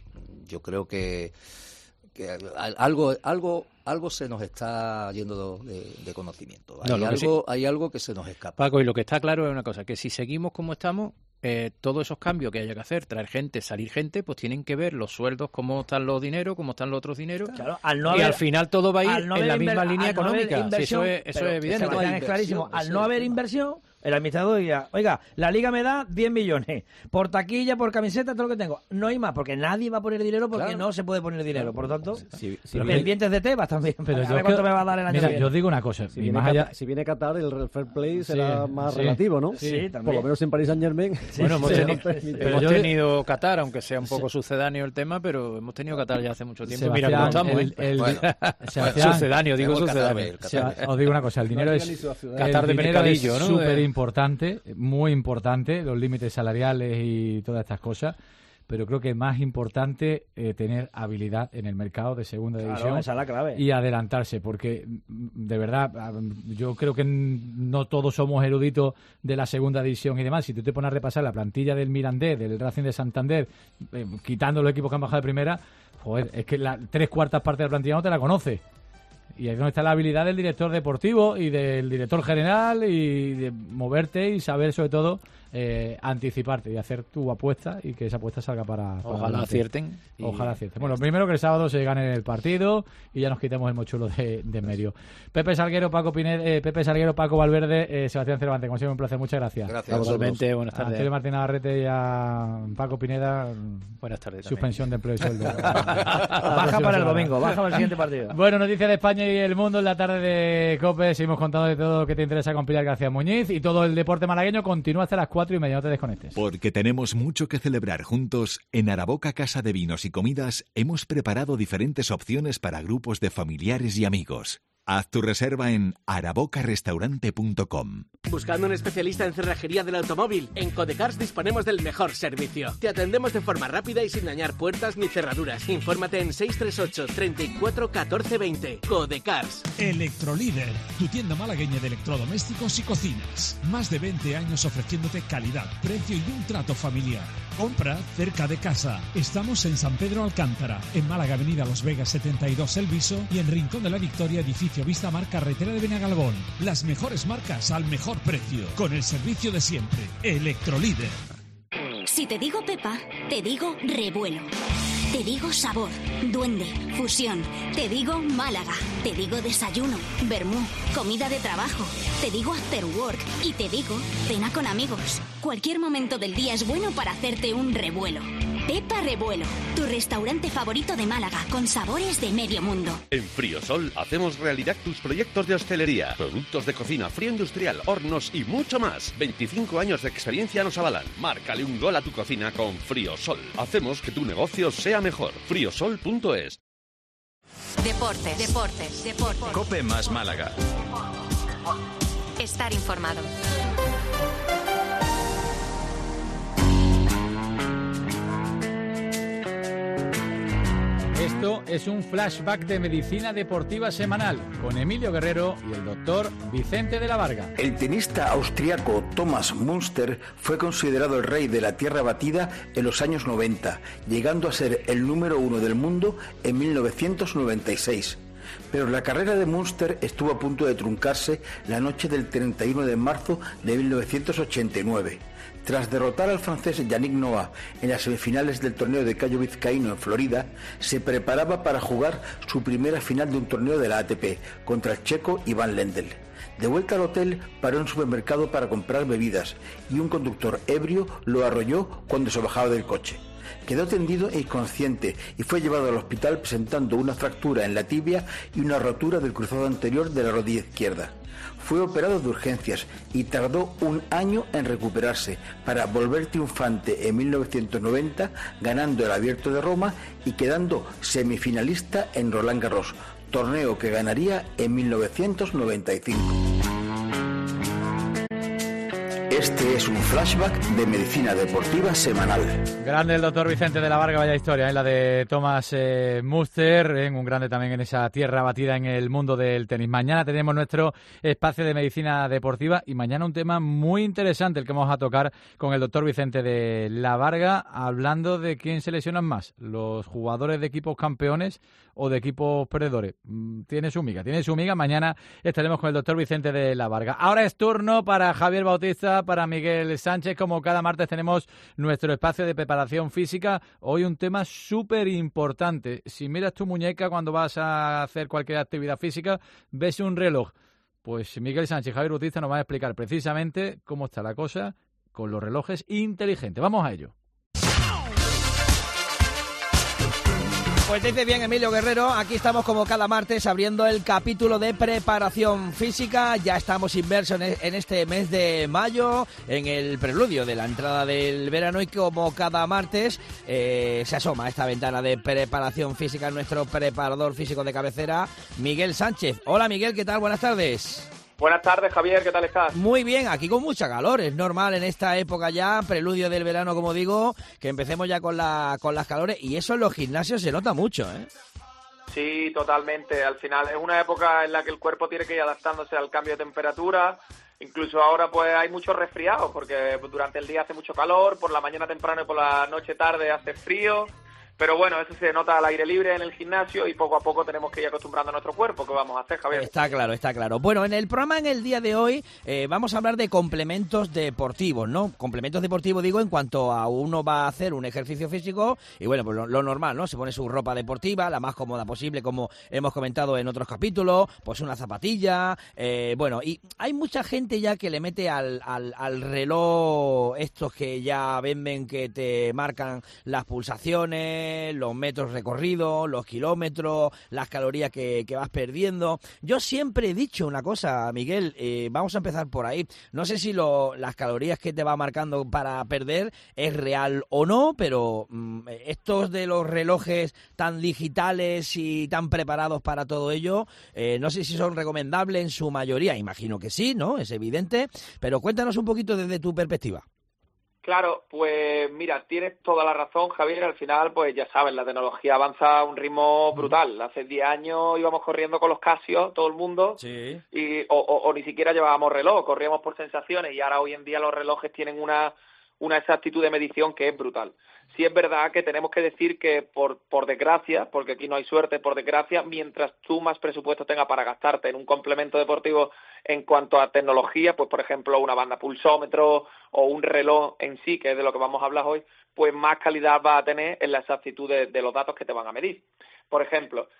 Yo creo que, que al- algo algo algo se nos está yendo de, de conocimiento. Hay, No, lo que algo, hay algo que se nos escapa. Paco, y lo que está claro es una cosa, que si seguimos como estamos, eh, todos esos cambios que haya que hacer, traer gente, salir gente, pues tienen que ver los sueldos, cómo están los dineros, cómo están los otros dineros, Claro, al no y haber- al final todo va a ir al no en la haber misma inver- línea al no haber económica. Sí, inversión, eso es, eso pero es evidente. Sebastián, es clarísimo. Al no haber inversión, el administrador diría, oiga, la liga me da diez millones, por taquilla, por camiseta, todo lo que tengo. No hay más, porque nadie va a poner dinero porque Claro. no se puede poner dinero. Por lo tanto, Si, si pendientes de Tebas también. Pero a yo ver cuánto creo- me va a dar el año Mira, que viene. yo os digo una cosa, Si y viene, más Qatar, allá... si viene Qatar, el fair play será Sí, más sí. relativo, ¿no? Sí, también. Por lo menos en Paris Saint Germain. Bueno, hemos, se tenido, nos permite. pero hemos yo- tenido Qatar, aunque sea un poco sucedáneo el tema, pero hemos tenido Qatar ya hace mucho tiempo. Mira cómo Sebastián, estamos, el- ¿eh? el- Bueno, Sebastián, sucedáneo, digo tenemos el Qatar, sucedáneo. el Qatar. Seba- os digo una cosa, el dinero es ni su ciudad. Qatar de el dinero mercadillo, es ¿no? súper De- importante, muy importante, los límites salariales y todas estas cosas, pero creo que es más importante eh, tener habilidad en el mercado de segunda Claro, división esa es la clave. y adelantarse, porque de verdad yo creo que no todos somos eruditos de la segunda división y demás. Si tú te pones a repasar la plantilla del Mirandés, del Racing de Santander, eh, quitando los equipos que han bajado de primera, joder, es que las tres cuartas partes de la plantilla no te la conoces. Y ahí es donde está la habilidad del director deportivo y del director general, y de moverte y saber, sobre todo, eh, anticiparte y hacer tu apuesta y que esa apuesta salga para... para Ojalá adelante. acierten. y- Ojalá acierten. Bueno, primero que el sábado se gane el partido y ya nos quitemos el mochuelo de, de en medio. Pepe Salguero, Paco Pineda, eh, Pepe Salguero, Paco Valverde, eh, Sebastián Cervantes, como siempre un placer, muchas gracias. Gracias. Igualmente, buenas tardes. A Antonio Martín Navarrete y a Paco Pineda, buenas tardes. suspensión de empleo y sueldo. Baja para el domingo, baja para el siguiente partido. Bueno, noticias de España y el mundo en la tarde de COPE. Seguimos contando de todo lo que te interesa con Pilar García Muñiz, y todo el deporte malagueño continúa hasta las cuatro y media. No te desconectes. Porque tenemos mucho que celebrar juntos, en Araboca Casa de Vinos y Comidas hemos preparado diferentes opciones para grupos de familiares y amigos. Haz tu reserva en araboca restaurante punto com. Buscando un especialista en cerrajería del automóvil, en Codecars disponemos del mejor servicio. Te atendemos de forma rápida y sin dañar puertas ni cerraduras. Infórmate en seis tres ocho, treinta y cuatro, catorce, veinte. Codecars. Electrolíder, tu tienda malagueña de electrodomésticos y cocinas. Más de veinte años ofreciéndote calidad, precio y un trato familiar. Compra cerca de casa. Estamos en San Pedro Alcántara, en Málaga, Avenida Los Vegas setenta y dos El Viso, y en Rincón de la Victoria, edificio Vista Mar, carretera de Benagalbón. Las mejores marcas al mejor precio, con el servicio de siempre. Electrolíder. Si te digo Pepa, te digo revuelo. Te digo sabor, duende, fusión. Te digo Málaga. Te digo desayuno, vermú, comida de trabajo. Te digo after work y te digo cena con amigos. Cualquier momento del día es bueno para hacerte un revuelo. Pepa Revuelo, tu restaurante favorito de Málaga, con sabores de medio mundo. En Friosol hacemos realidad tus proyectos de hostelería, productos de cocina, frío industrial, hornos y mucho más. veinticinco años de experiencia nos avalan. Márcale un gol a tu cocina con Friosol. Hacemos que tu negocio sea mejor. friosol punto es. Deportes, deportes, deportes. Cope más Málaga. Estar informado. Esto es un flashback de medicina deportiva semanal con Emilio Guerrero y el doctor Vicente de la Varga. El tenista austriaco Thomas Münster fue considerado el rey de la tierra batida en los años noventa, llegando a ser el número uno del mundo en mil novecientos noventa y seis. Pero la carrera de Münster estuvo a punto de truncarse la noche del treinta y uno de marzo de mil novecientos ochenta y nueve. Tras derrotar al francés Yannick Noah en las semifinales del torneo de Cayo Vizcaíno en Florida, se preparaba para jugar su primera final de un torneo de la A T P contra el checo Ivan Lendl. De vuelta al hotel, paró en un supermercado para comprar bebidas y un conductor ebrio lo arrolló cuando se bajaba del coche. Quedó tendido e inconsciente y fue llevado al hospital presentando una fractura en la tibia y una rotura del cruzado anterior de la rodilla izquierda. Fue operado de urgencias y tardó un año en recuperarse para volver triunfante en mil novecientos noventa, ganando el Abierto de Roma y quedando semifinalista en Roland Garros, torneo que ganaría en mil novecientos noventa y cinco. Este es un flashback de medicina deportiva semanal. Grande el doctor Vicente de la Varga, vaya historia, en la de Thomas eh, Münster, en un grande también en esa tierra batida en el mundo del tenis. Mañana tenemos nuestro espacio de medicina deportiva y mañana un tema muy interesante el que vamos a tocar con el doctor Vicente de la Varga, hablando de quién se lesionan más, los jugadores de equipos campeones o de equipos perdedores. Tiene su miga, tiene su miga. Mañana estaremos con el doctor Vicente de la Varga. Ahora es turno para Javier Bautista, para Miguel Sánchez. Como cada martes tenemos nuestro espacio de preparación física. Hoy un tema súper importante. Si miras tu muñeca cuando vas a hacer cualquier actividad física, ves un reloj. Pues Miguel Sánchez y Javier Bautista nos van a explicar precisamente cómo está la cosa con los relojes inteligentes. Vamos a ello. Pues dice bien Emilio Guerrero, aquí estamos como cada martes abriendo el capítulo de preparación física. Ya estamos inmersos en este mes de mayo, en el preludio de la entrada del verano, y como cada martes eh, se asoma a esta ventana de preparación física nuestro preparador físico de cabecera, Miguel Sánchez. Hola Miguel, ¿qué tal? Buenas tardes. Buenas tardes, Javier, ¿qué tal estás? Muy bien, aquí con mucha calor, es normal en esta época ya, preludio del verano, como digo, que empecemos ya con, la, con las calores, y eso en los gimnasios se nota mucho, ¿eh? Sí, totalmente, al final es una época en la que el cuerpo tiene que ir adaptándose al cambio de temperatura, incluso ahora pues hay muchos resfriados, porque durante el día hace mucho calor, por la mañana temprano y por la noche tarde hace frío. Pero bueno, eso se nota al aire libre en el gimnasio y poco a poco tenemos que ir acostumbrando a nuestro cuerpo. ¿Qué vamos a hacer, Javier? Está claro, está claro. Bueno, en el programa en el día de hoy eh, vamos a hablar de complementos deportivos, ¿no? Complementos deportivos, digo, en cuanto a uno va a hacer un ejercicio físico y bueno, pues lo, lo normal, ¿no? Se pone su ropa deportiva, la más cómoda posible, como hemos comentado en otros capítulos, pues una zapatilla, eh, bueno, y hay mucha gente ya que le mete al, al, al reloj estos que ya venden, que te marcan las pulsaciones, los metros recorridos, los kilómetros, las calorías que, que vas perdiendo. Yo siempre he dicho una cosa, Miguel, eh, vamos a empezar por ahí. No sé si lo, las calorías que te va marcando para perder es real o no, pero mmm, estos de los relojes tan digitales y tan preparados para todo ello, eh, no sé si son recomendables en su mayoría. Imagino que sí, ¿no? Es evidente. Pero cuéntanos un poquito desde tu perspectiva. Claro, pues mira, tienes toda la razón, Javier. Al final, pues ya sabes, la tecnología avanza a un ritmo brutal. Hace diez años íbamos corriendo con los Casio, todo el mundo, sí. y o, o, o ni siquiera llevábamos reloj, corríamos por sensaciones, y ahora hoy en día los relojes tienen una, una exactitud de medición que es brutal. Sí es verdad que tenemos que decir que, por, por desgracia, porque aquí no hay suerte, por desgracia, mientras tú más presupuesto tengas para gastarte en un complemento deportivo en cuanto a tecnología, pues por ejemplo una banda pulsómetro o un reloj en sí, que es de lo que vamos a hablar hoy, pues más calidad va a tener en la exactitud de, de los datos que te van a medir. Por ejemplo,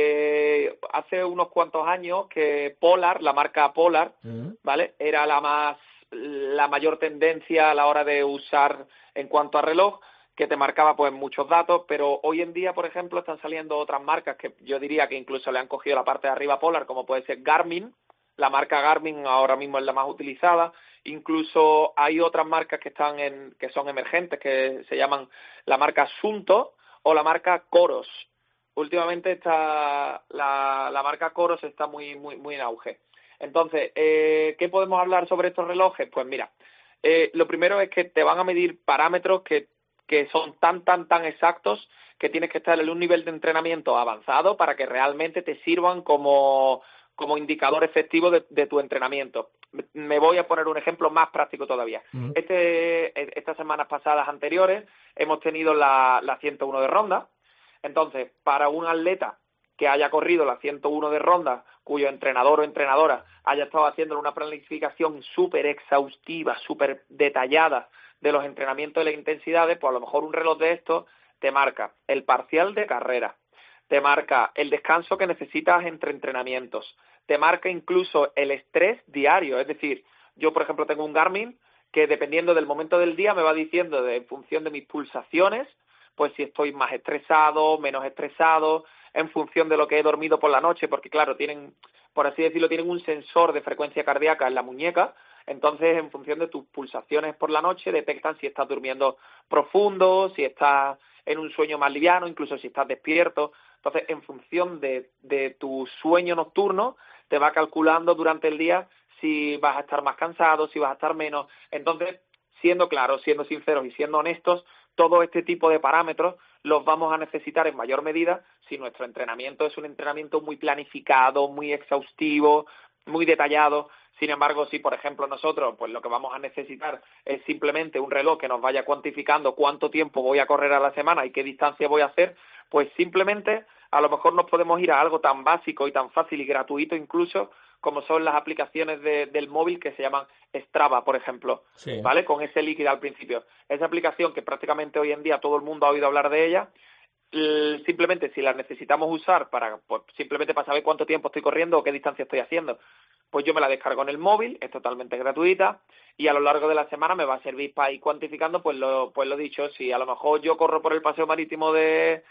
eh, hace unos cuantos años que Polar, la marca Polar, uh-huh. ¿vale?, era la más la mayor tendencia a la hora de usar en cuanto a reloj, que te marcaba pues muchos datos, pero hoy en día, por ejemplo, están saliendo otras marcas que yo diría que incluso le han cogido la parte de arriba a Polar, como puede ser Garmin. La marca Garmin ahora mismo es la más utilizada. Incluso hay otras marcas que están en que son emergentes, que se llaman la marca Sunto o la marca Coros. Últimamente está la, la marca Coros está muy muy muy en auge. Entonces, eh, ¿qué podemos hablar sobre estos relojes? Pues mira, eh, lo primero es que te van a medir parámetros que que son tan, tan, tan exactos que tienes que estar en un nivel de entrenamiento avanzado para que realmente te sirvan como, como indicador efectivo de, de tu entrenamiento. Me voy a poner un ejemplo más práctico todavía. Uh-huh. Este, estas semanas pasadas anteriores hemos tenido la, la ciento uno de ronda. Entonces, para un atleta que haya corrido la ciento uno de ronda, cuyo entrenador o entrenadora haya estado haciendo una planificación súper exhaustiva, súper detallada de los entrenamientos y las intensidades, pues a lo mejor un reloj de estos te marca el parcial de carrera, te marca el descanso que necesitas entre entrenamientos, te marca incluso el estrés diario. Es decir, yo por ejemplo tengo un Garmin que dependiendo del momento del día me va diciendo de, en función de mis pulsaciones, pues si estoy más estresado, menos estresado, en función de lo que he dormido por la noche, porque claro, tienen, por así decirlo, tienen un sensor de frecuencia cardíaca en la muñeca. Entonces, en función de tus pulsaciones por la noche, detectan si estás durmiendo profundo, si estás en un sueño más liviano, incluso si estás despierto. Entonces, en función de, de tu sueño nocturno, te va calculando durante el día si vas a estar más cansado, si vas a estar menos. Entonces, siendo claros, siendo sinceros y siendo honestos, todo este tipo de parámetros los vamos a necesitar en mayor medida si nuestro entrenamiento es un entrenamiento muy planificado, muy exhaustivo, muy detallado. Sin embargo, si por ejemplo nosotros pues lo que vamos a necesitar es simplemente un reloj que nos vaya cuantificando cuánto tiempo voy a correr a la semana y qué distancia voy a hacer, pues simplemente a lo mejor nos podemos ir a algo tan básico y tan fácil y gratuito incluso como son las aplicaciones de, del móvil que se llaman Strava, por ejemplo, sí. ¿Vale? Con ese líquido al principio. Esa aplicación que prácticamente hoy en día todo el mundo ha oído hablar de ella, simplemente si la necesitamos usar para pues, simplemente para saber cuánto tiempo estoy corriendo o qué distancia estoy haciendo, pues yo me la descargo en el móvil, es totalmente gratuita y a lo largo de la semana me va a servir para ir cuantificando, pues lo, pues lo dicho, si a lo mejor yo corro por el paseo marítimo de,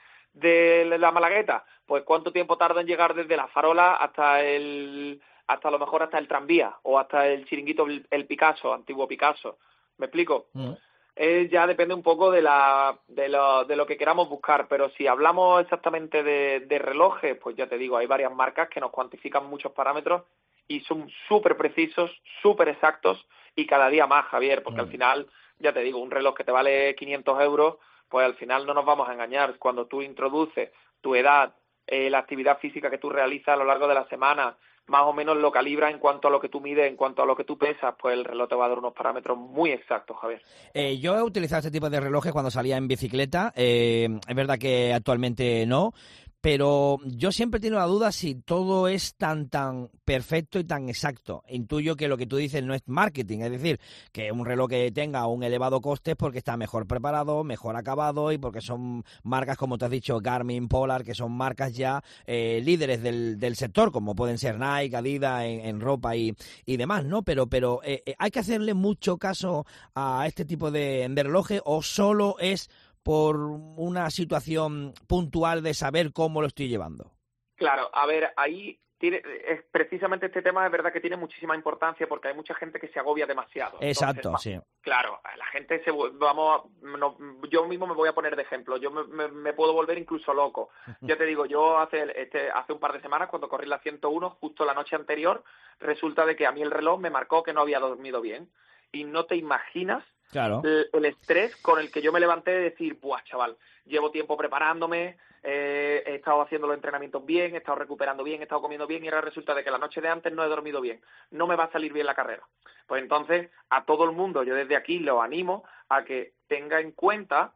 de la Malagueta, pues cuánto tiempo tardo en llegar desde la Farola hasta el hasta a lo mejor hasta el tranvía o hasta el chiringuito el, el Picasso, antiguo Picasso. ¿Me explico? Mm. Eh, ya depende un poco de la de lo, de lo que queramos buscar, pero si hablamos exactamente de, de relojes, pues ya te digo, hay varias marcas que nos cuantifican muchos parámetros y son súper precisos, súper exactos y cada día más, Javier, porque mm. al final, ya te digo, un reloj que te vale quinientos euros, pues al final no nos vamos a engañar. Cuando tú introduces tu edad, eh, la actividad física que tú realizas a lo largo de la semana, más o menos lo calibra en cuanto a lo que tú mides, en cuanto a lo que tú pesas, pues el reloj te va a dar unos parámetros muy exactos, Javier. Eh, yo he utilizado este tipo de relojes cuando salía en bicicleta, eh, es verdad que actualmente no, pero yo siempre tengo la duda si todo es tan tan perfecto y tan exacto. Intuyo que lo que tú dices no es marketing, es decir, que un reloj que tenga un elevado coste es porque está mejor preparado, mejor acabado y porque son marcas, como te has dicho, Garmin, Polar, que son marcas ya eh, líderes del, del sector, como pueden ser Nike, Adidas en, en ropa y, y demás, ¿no? Pero, pero eh, hay que hacerle mucho caso a este tipo de, de relojes, o solo es por una situación puntual de saber cómo lo estoy llevando. Claro, a ver, ahí tiene, es precisamente este tema es verdad que tiene muchísima importancia porque hay mucha gente que se agobia demasiado. Exacto, Entonces, sí. Claro, la gente se vamos, no, yo mismo me voy a poner de ejemplo. Yo me, me, me puedo volver incluso loco. Ya te digo, yo hace este hace un par de semanas cuando corrí la ciento uno, justo la noche anterior, resulta de que a mí el reloj me marcó que no había dormido bien y no te imaginas. Claro. El, el estrés con el que yo me levanté de decir, buah, chaval, llevo tiempo preparándome, eh, he estado haciendo los entrenamientos bien, he estado recuperando bien, he estado comiendo bien y ahora resulta de que la noche de antes no he dormido bien, no me va a salir bien la carrera. Pues entonces, a todo el mundo, yo desde aquí lo animo a que tenga en cuenta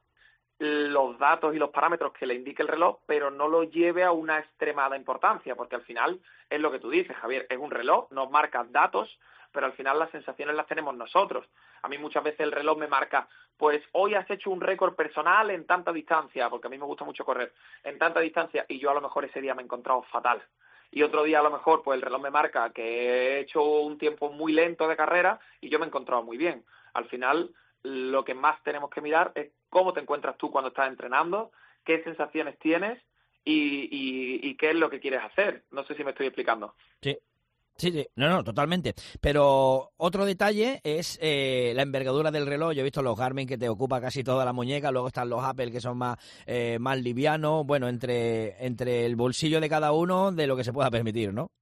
los datos y los parámetros que le indique el reloj, pero no lo lleve a una extremada importancia, porque al final es lo que tú dices, Javier, es un reloj, nos marca datos, pero al final las sensaciones las tenemos nosotros. A mí muchas veces el reloj me marca, pues hoy has hecho un récord personal en tanta distancia, porque a mí me gusta mucho correr, en tanta distancia, y yo a lo mejor ese día me he encontrado fatal. Y otro día a lo mejor pues el reloj me marca que he hecho un tiempo muy lento de carrera y yo me he encontrado muy bien. Al final lo que más tenemos que mirar es cómo te encuentras tú cuando estás entrenando, qué sensaciones tienes y, y, y qué es lo que quieres hacer. No sé si me estoy explicando. Sí. Sí, sí, no, no, totalmente. Pero otro detalle es eh, la envergadura del reloj. Yo he visto los Garmin que te ocupa casi toda la muñeca, luego están los Apple que son más eh, más livianos, bueno, entre entre el bolsillo de cada uno de lo que se pueda permitir, ¿no?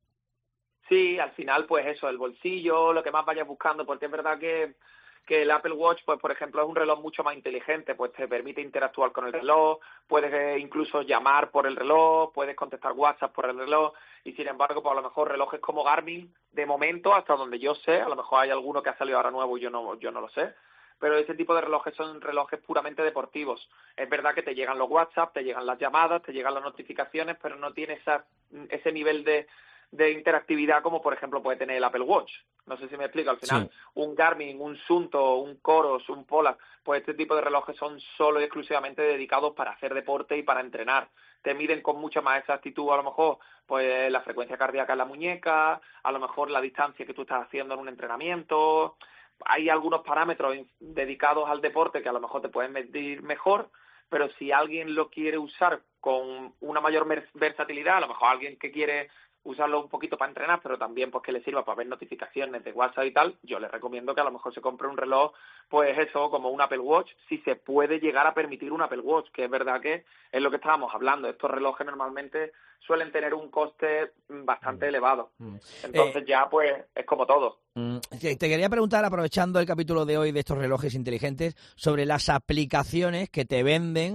Sí, al final pues eso, el bolsillo, lo que más vayas buscando, porque es verdad que que el Apple Watch, pues por ejemplo, es un reloj mucho más inteligente, pues te permite interactuar con el reloj, puedes eh, incluso llamar por el reloj, puedes contestar WhatsApp por el reloj, y sin embargo, pues a lo mejor relojes como Garmin, de momento, hasta donde yo sé, a lo mejor hay alguno que ha salido ahora nuevo y yo no, yo no lo sé, pero ese tipo de relojes son relojes puramente deportivos. Es verdad que te llegan los WhatsApp, te llegan las llamadas, te llegan las notificaciones, pero no tiene esa, ese nivel de de interactividad como por ejemplo puede tener el Apple Watch. No sé si me explico, al final sí. Un Garmin, un Sunto, un Coros, un Polar, pues este tipo de relojes son solo y exclusivamente dedicados para hacer deporte y para entrenar. Te miden con mucha más exactitud a lo mejor pues la frecuencia cardíaca en la muñeca, a lo mejor la distancia que tú estás haciendo en un entrenamiento. Hay algunos parámetros dedicados al deporte que a lo mejor te pueden medir mejor, pero si alguien lo quiere usar con una mayor versatilidad, a lo mejor alguien que quiere usarlo un poquito para entrenar, pero también pues que le sirva para ver notificaciones de WhatsApp y tal, yo le recomiendo que a lo mejor se compre un reloj, pues eso, como un Apple Watch, si se puede llegar a permitir un Apple Watch, que es verdad que es lo que estábamos hablando, estos relojes normalmente suelen tener un coste bastante mm. elevado, mm. entonces eh, ya pues es como todo. Mm. Te quería preguntar, aprovechando el capítulo de hoy de estos relojes inteligentes, sobre las aplicaciones que te venden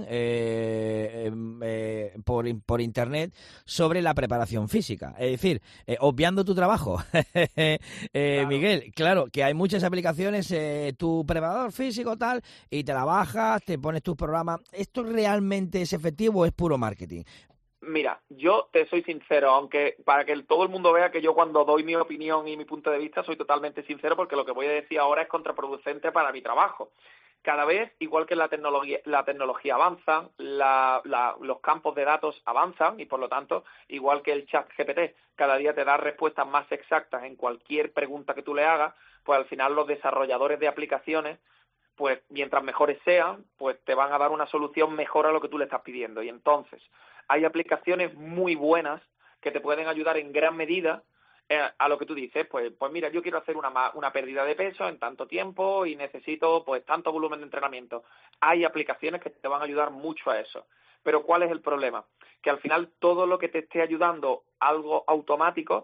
eh, eh, por, por internet sobre la preparación física. Es decir, eh, obviando tu trabajo, eh, claro. Miguel, claro, que hay muchas aplicaciones, eh, tu preparador físico tal, y te la bajas, te pones tus programas. ¿Esto realmente es efectivo o es puro marketing? Mira, yo te soy sincero, aunque para que todo el mundo vea que yo cuando doy mi opinión y mi punto de vista soy totalmente sincero, porque lo que voy a decir ahora es contraproducente para mi trabajo. Cada vez, igual que la tecnología, la tecnología avanza, la, la, los campos de datos avanzan y por lo tanto, igual que el chat G P T, cada día te da respuestas más exactas en cualquier pregunta que tú le hagas, pues al final los desarrolladores de aplicaciones, pues mientras mejores sean, pues te van a dar una solución mejor a lo que tú le estás pidiendo. Y entonces, hay aplicaciones muy buenas que te pueden ayudar en gran medida eh, a lo que tú dices, pues pues mira, yo quiero hacer una, una pérdida de peso en tanto tiempo y necesito pues tanto volumen de entrenamiento. Hay aplicaciones que te van a ayudar mucho a eso. Pero ¿cuál es el problema? Que al final todo lo que te esté ayudando algo automático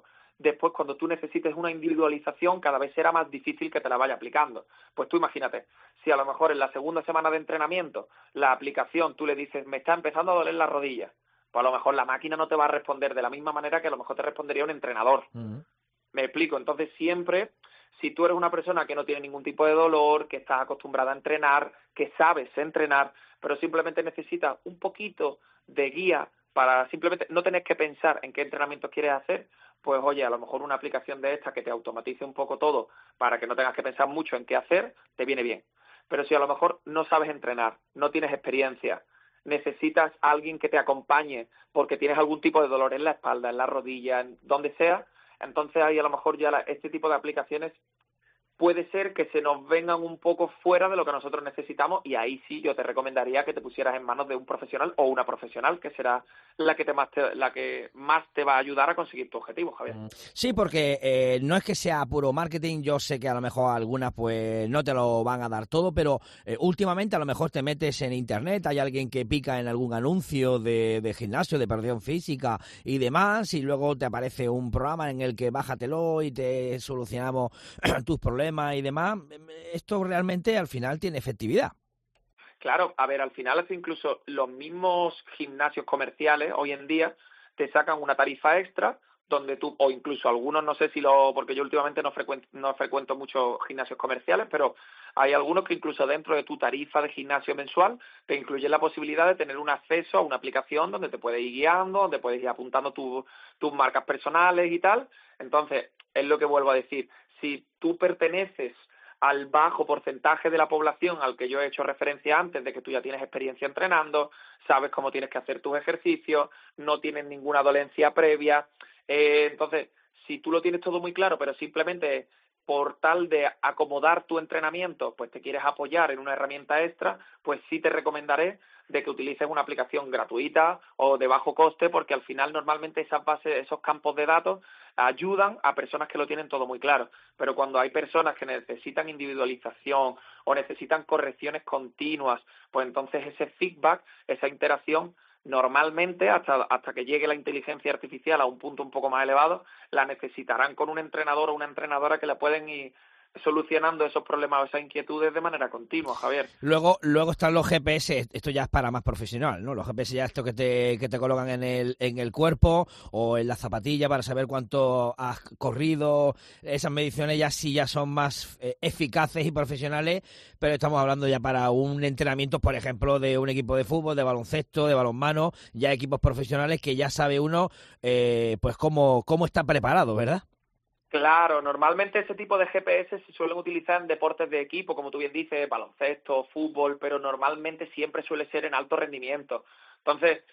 después cuando tú necesites una individualización cada vez será más difícil que te la vaya aplicando. Pues tú imagínate, si a lo mejor en la segunda semana de entrenamiento la aplicación tú le dices me está empezando a doler la rodilla, pues a lo mejor la máquina no te va a responder de la misma manera que a lo mejor te respondería un entrenador. Uh-huh. Me explico, entonces siempre, si tú eres una persona que no tiene ningún tipo de dolor, que estás acostumbrada a entrenar, que sabes entrenar, pero simplemente necesitas un poquito de guía para simplemente no tener que pensar en qué entrenamientos quieres hacer, pues oye, a lo mejor una aplicación de esta que te automatice un poco todo para que no tengas que pensar mucho en qué hacer, te viene bien. Pero si a lo mejor no sabes entrenar, no tienes experiencia, necesitas a alguien que te acompañe porque tienes algún tipo de dolor en la espalda, en la rodilla, en donde sea, entonces ahí a lo mejor ya la, este tipo de aplicaciones puede ser que se nos vengan un poco fuera de lo que nosotros necesitamos y ahí sí yo te recomendaría que te pusieras en manos de un profesional o una profesional que será la que te más te, la que más te va a ayudar a conseguir tu objetivo, Javier. Sí, porque eh, no es que sea puro marketing, yo sé que a lo mejor algunas pues no te lo van a dar todo, pero eh, últimamente a lo mejor te metes en internet, hay alguien que pica en algún anuncio de, de gimnasio, de preparación física y demás, y luego te aparece un programa en el que bájatelo y te solucionamos tus problemas y demás. Esto realmente al final tiene efectividad. Claro, a ver, al final incluso los mismos gimnasios comerciales hoy en día te sacan una tarifa extra donde tú, o incluso algunos, no sé si lo, porque yo últimamente no frecuento, no frecuento muchos gimnasios comerciales, pero hay algunos que incluso dentro de tu tarifa de gimnasio mensual te incluyen la posibilidad de tener un acceso a una aplicación donde te puedes ir guiando, donde puedes ir apuntando tu, tus marcas personales y tal. Entonces, es lo que vuelvo a decir, si tú perteneces al bajo porcentaje de la población al que yo he hecho referencia antes, de que tú ya tienes experiencia entrenando, sabes cómo tienes que hacer tus ejercicios, no tienes ninguna dolencia previa, eh, entonces, si tú lo tienes todo muy claro, pero simplemente por tal de acomodar tu entrenamiento, pues te quieres apoyar en una herramienta extra, pues sí te recomendaré de que utilices una aplicación gratuita o de bajo coste, porque al final normalmente esas bases, esos campos de datos ayudan a personas que lo tienen todo muy claro. Pero cuando hay personas que necesitan individualización o necesitan correcciones continuas, pues entonces ese feedback, esa interacción, normalmente hasta hasta que llegue la inteligencia artificial a un punto un poco más elevado, la necesitarán con un entrenador o una entrenadora que la pueden ir solucionando esos problemas o esas inquietudes de manera continua, Javier. Luego luego están los G P S, esto ya es para más profesional, ¿no? Los G P S ya esto que te que te colocan en el en el cuerpo o en la zapatilla para saber cuánto has corrido. Esas mediciones ya sí ya son más eh, eficaces y profesionales, pero estamos hablando ya para un entrenamiento, por ejemplo, de un equipo de fútbol, de baloncesto, de balonmano, ya equipos profesionales que ya sabe uno eh, pues cómo cómo está preparado, ¿verdad? Claro, normalmente ese tipo de G P S se suelen utilizar en deportes de equipo, como tú bien dices, baloncesto, fútbol, pero normalmente siempre suele ser en alto rendimiento. Entonces,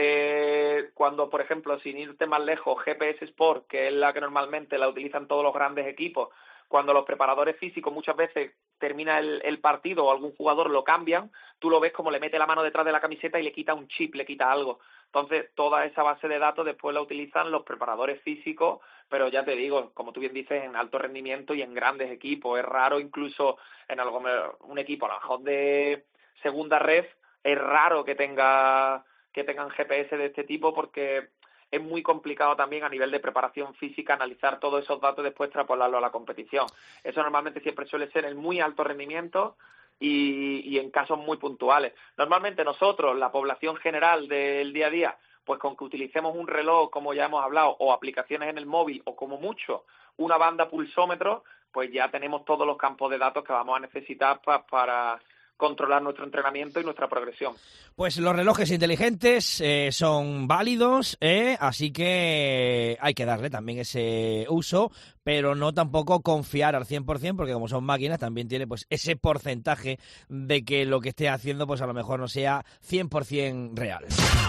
eh, cuando, por ejemplo, sin irte más lejos, G P S Sport, que es la que normalmente la utilizan todos los grandes equipos, cuando los preparadores físicos muchas veces termina el, el partido o algún jugador lo cambian, tú lo ves como le mete la mano detrás de la camiseta y le quita un chip, le quita algo. Entonces, toda esa base de datos después la utilizan los preparadores físicos, pero ya te digo, como tú bien dices, en alto rendimiento y en grandes equipos. Es raro incluso en algo un equipo a lo mejor de segunda ref, es raro que tenga que tengan G P S de este tipo porque es muy complicado también a nivel de preparación física analizar todos esos datos y después extrapolarlo a la competición. Eso normalmente siempre suele ser en muy alto rendimiento y, y en casos muy puntuales. Normalmente nosotros, la población general del día a día, pues con que utilicemos un reloj, como ya hemos hablado, o aplicaciones en el móvil, o como mucho, una banda pulsómetro, pues ya tenemos todos los campos de datos que vamos a necesitar pa, para controlar nuestro entrenamiento y nuestra progresión. Pues los relojes inteligentes eh, son válidos, eh, así que hay que darle también ese uso, pero no tampoco confiar al cien por ciento, porque como son máquinas también tiene pues ese porcentaje de que lo que esté haciendo pues a lo mejor no sea cien por ciento real.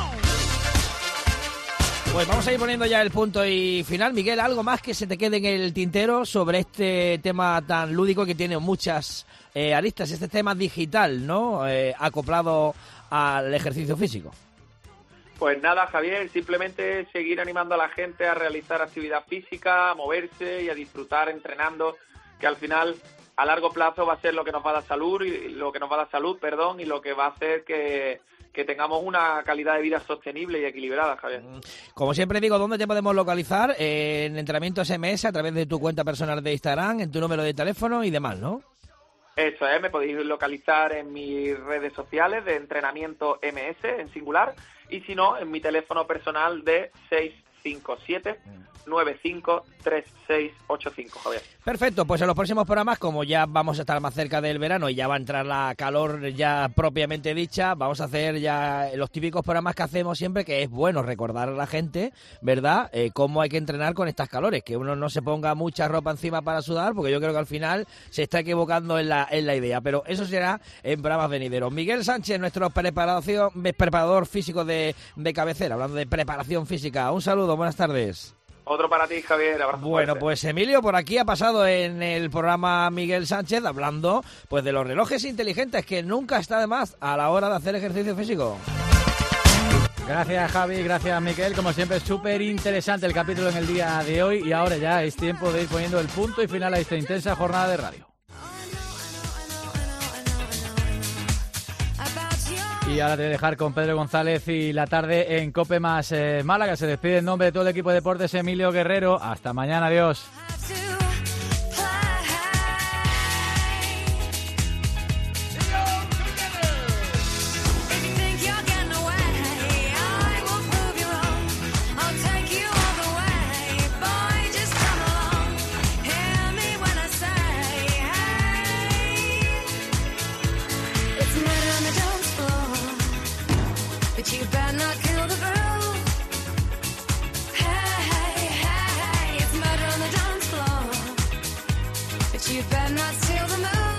Pues vamos a ir poniendo ya el punto y final. Miguel, ¿algo más que se te quede en el tintero sobre este tema tan lúdico que tiene muchas eh, aristas, este tema digital, ¿no? Eh, acoplado al ejercicio físico. Pues nada, Javier, simplemente seguir animando a la gente a realizar actividad física, a moverse y a disfrutar entrenando, que al final a largo plazo va a ser lo que nos va a dar salud, y lo que nos va a dar salud, perdón, y lo que va a hacer que, que tengamos una calidad de vida sostenible y equilibrada, Javier. Como siempre digo, ¿dónde te podemos localizar? Eh, en Entrenamientos M S, a través de tu cuenta personal de Instagram, en tu número de teléfono y demás, ¿no? Eso es, me podéis localizar en mis redes sociales de Entrenamiento M S en singular, y si no, en mi teléfono personal de seis cinco siete, nueve cinco tres seis ocho cinco, Javier. Perfecto, pues en los próximos programas, como ya vamos a estar más cerca del verano y ya va a entrar la calor ya propiamente dicha, vamos a hacer ya los típicos programas que hacemos siempre, que es bueno recordar a la gente, ¿verdad?, eh, cómo hay que entrenar con estas calores, que uno no se ponga mucha ropa encima para sudar, porque yo creo que al final se está equivocando en la, en la idea, pero eso será en programas venideros. Miguel Sánchez, nuestro preparación, preparador físico de, de cabecera, hablando de preparación física. Un saludo, buenas tardes. Otro para ti, Javier. Abrazo bueno, fuerte. Pues Emilio, por aquí ha pasado en el programa Miguel Sánchez hablando pues de los relojes inteligentes, que nunca está de más a la hora de hacer ejercicio físico. Gracias, Javi, gracias, Miquel. Como siempre, súper interesante el capítulo en el día de hoy, y ahora ya es tiempo de ir poniendo el punto y final a esta intensa jornada de radio. Y ahora te voy a dejar con Pedro González y la tarde en COPE más eh, Málaga. Se despide en nombre de todo el equipo de deportes Emilio Guerrero. Hasta mañana, adiós. You better not kill the groove. Hey, hey, hey, it's murder on the dance floor. But you better not steal the move.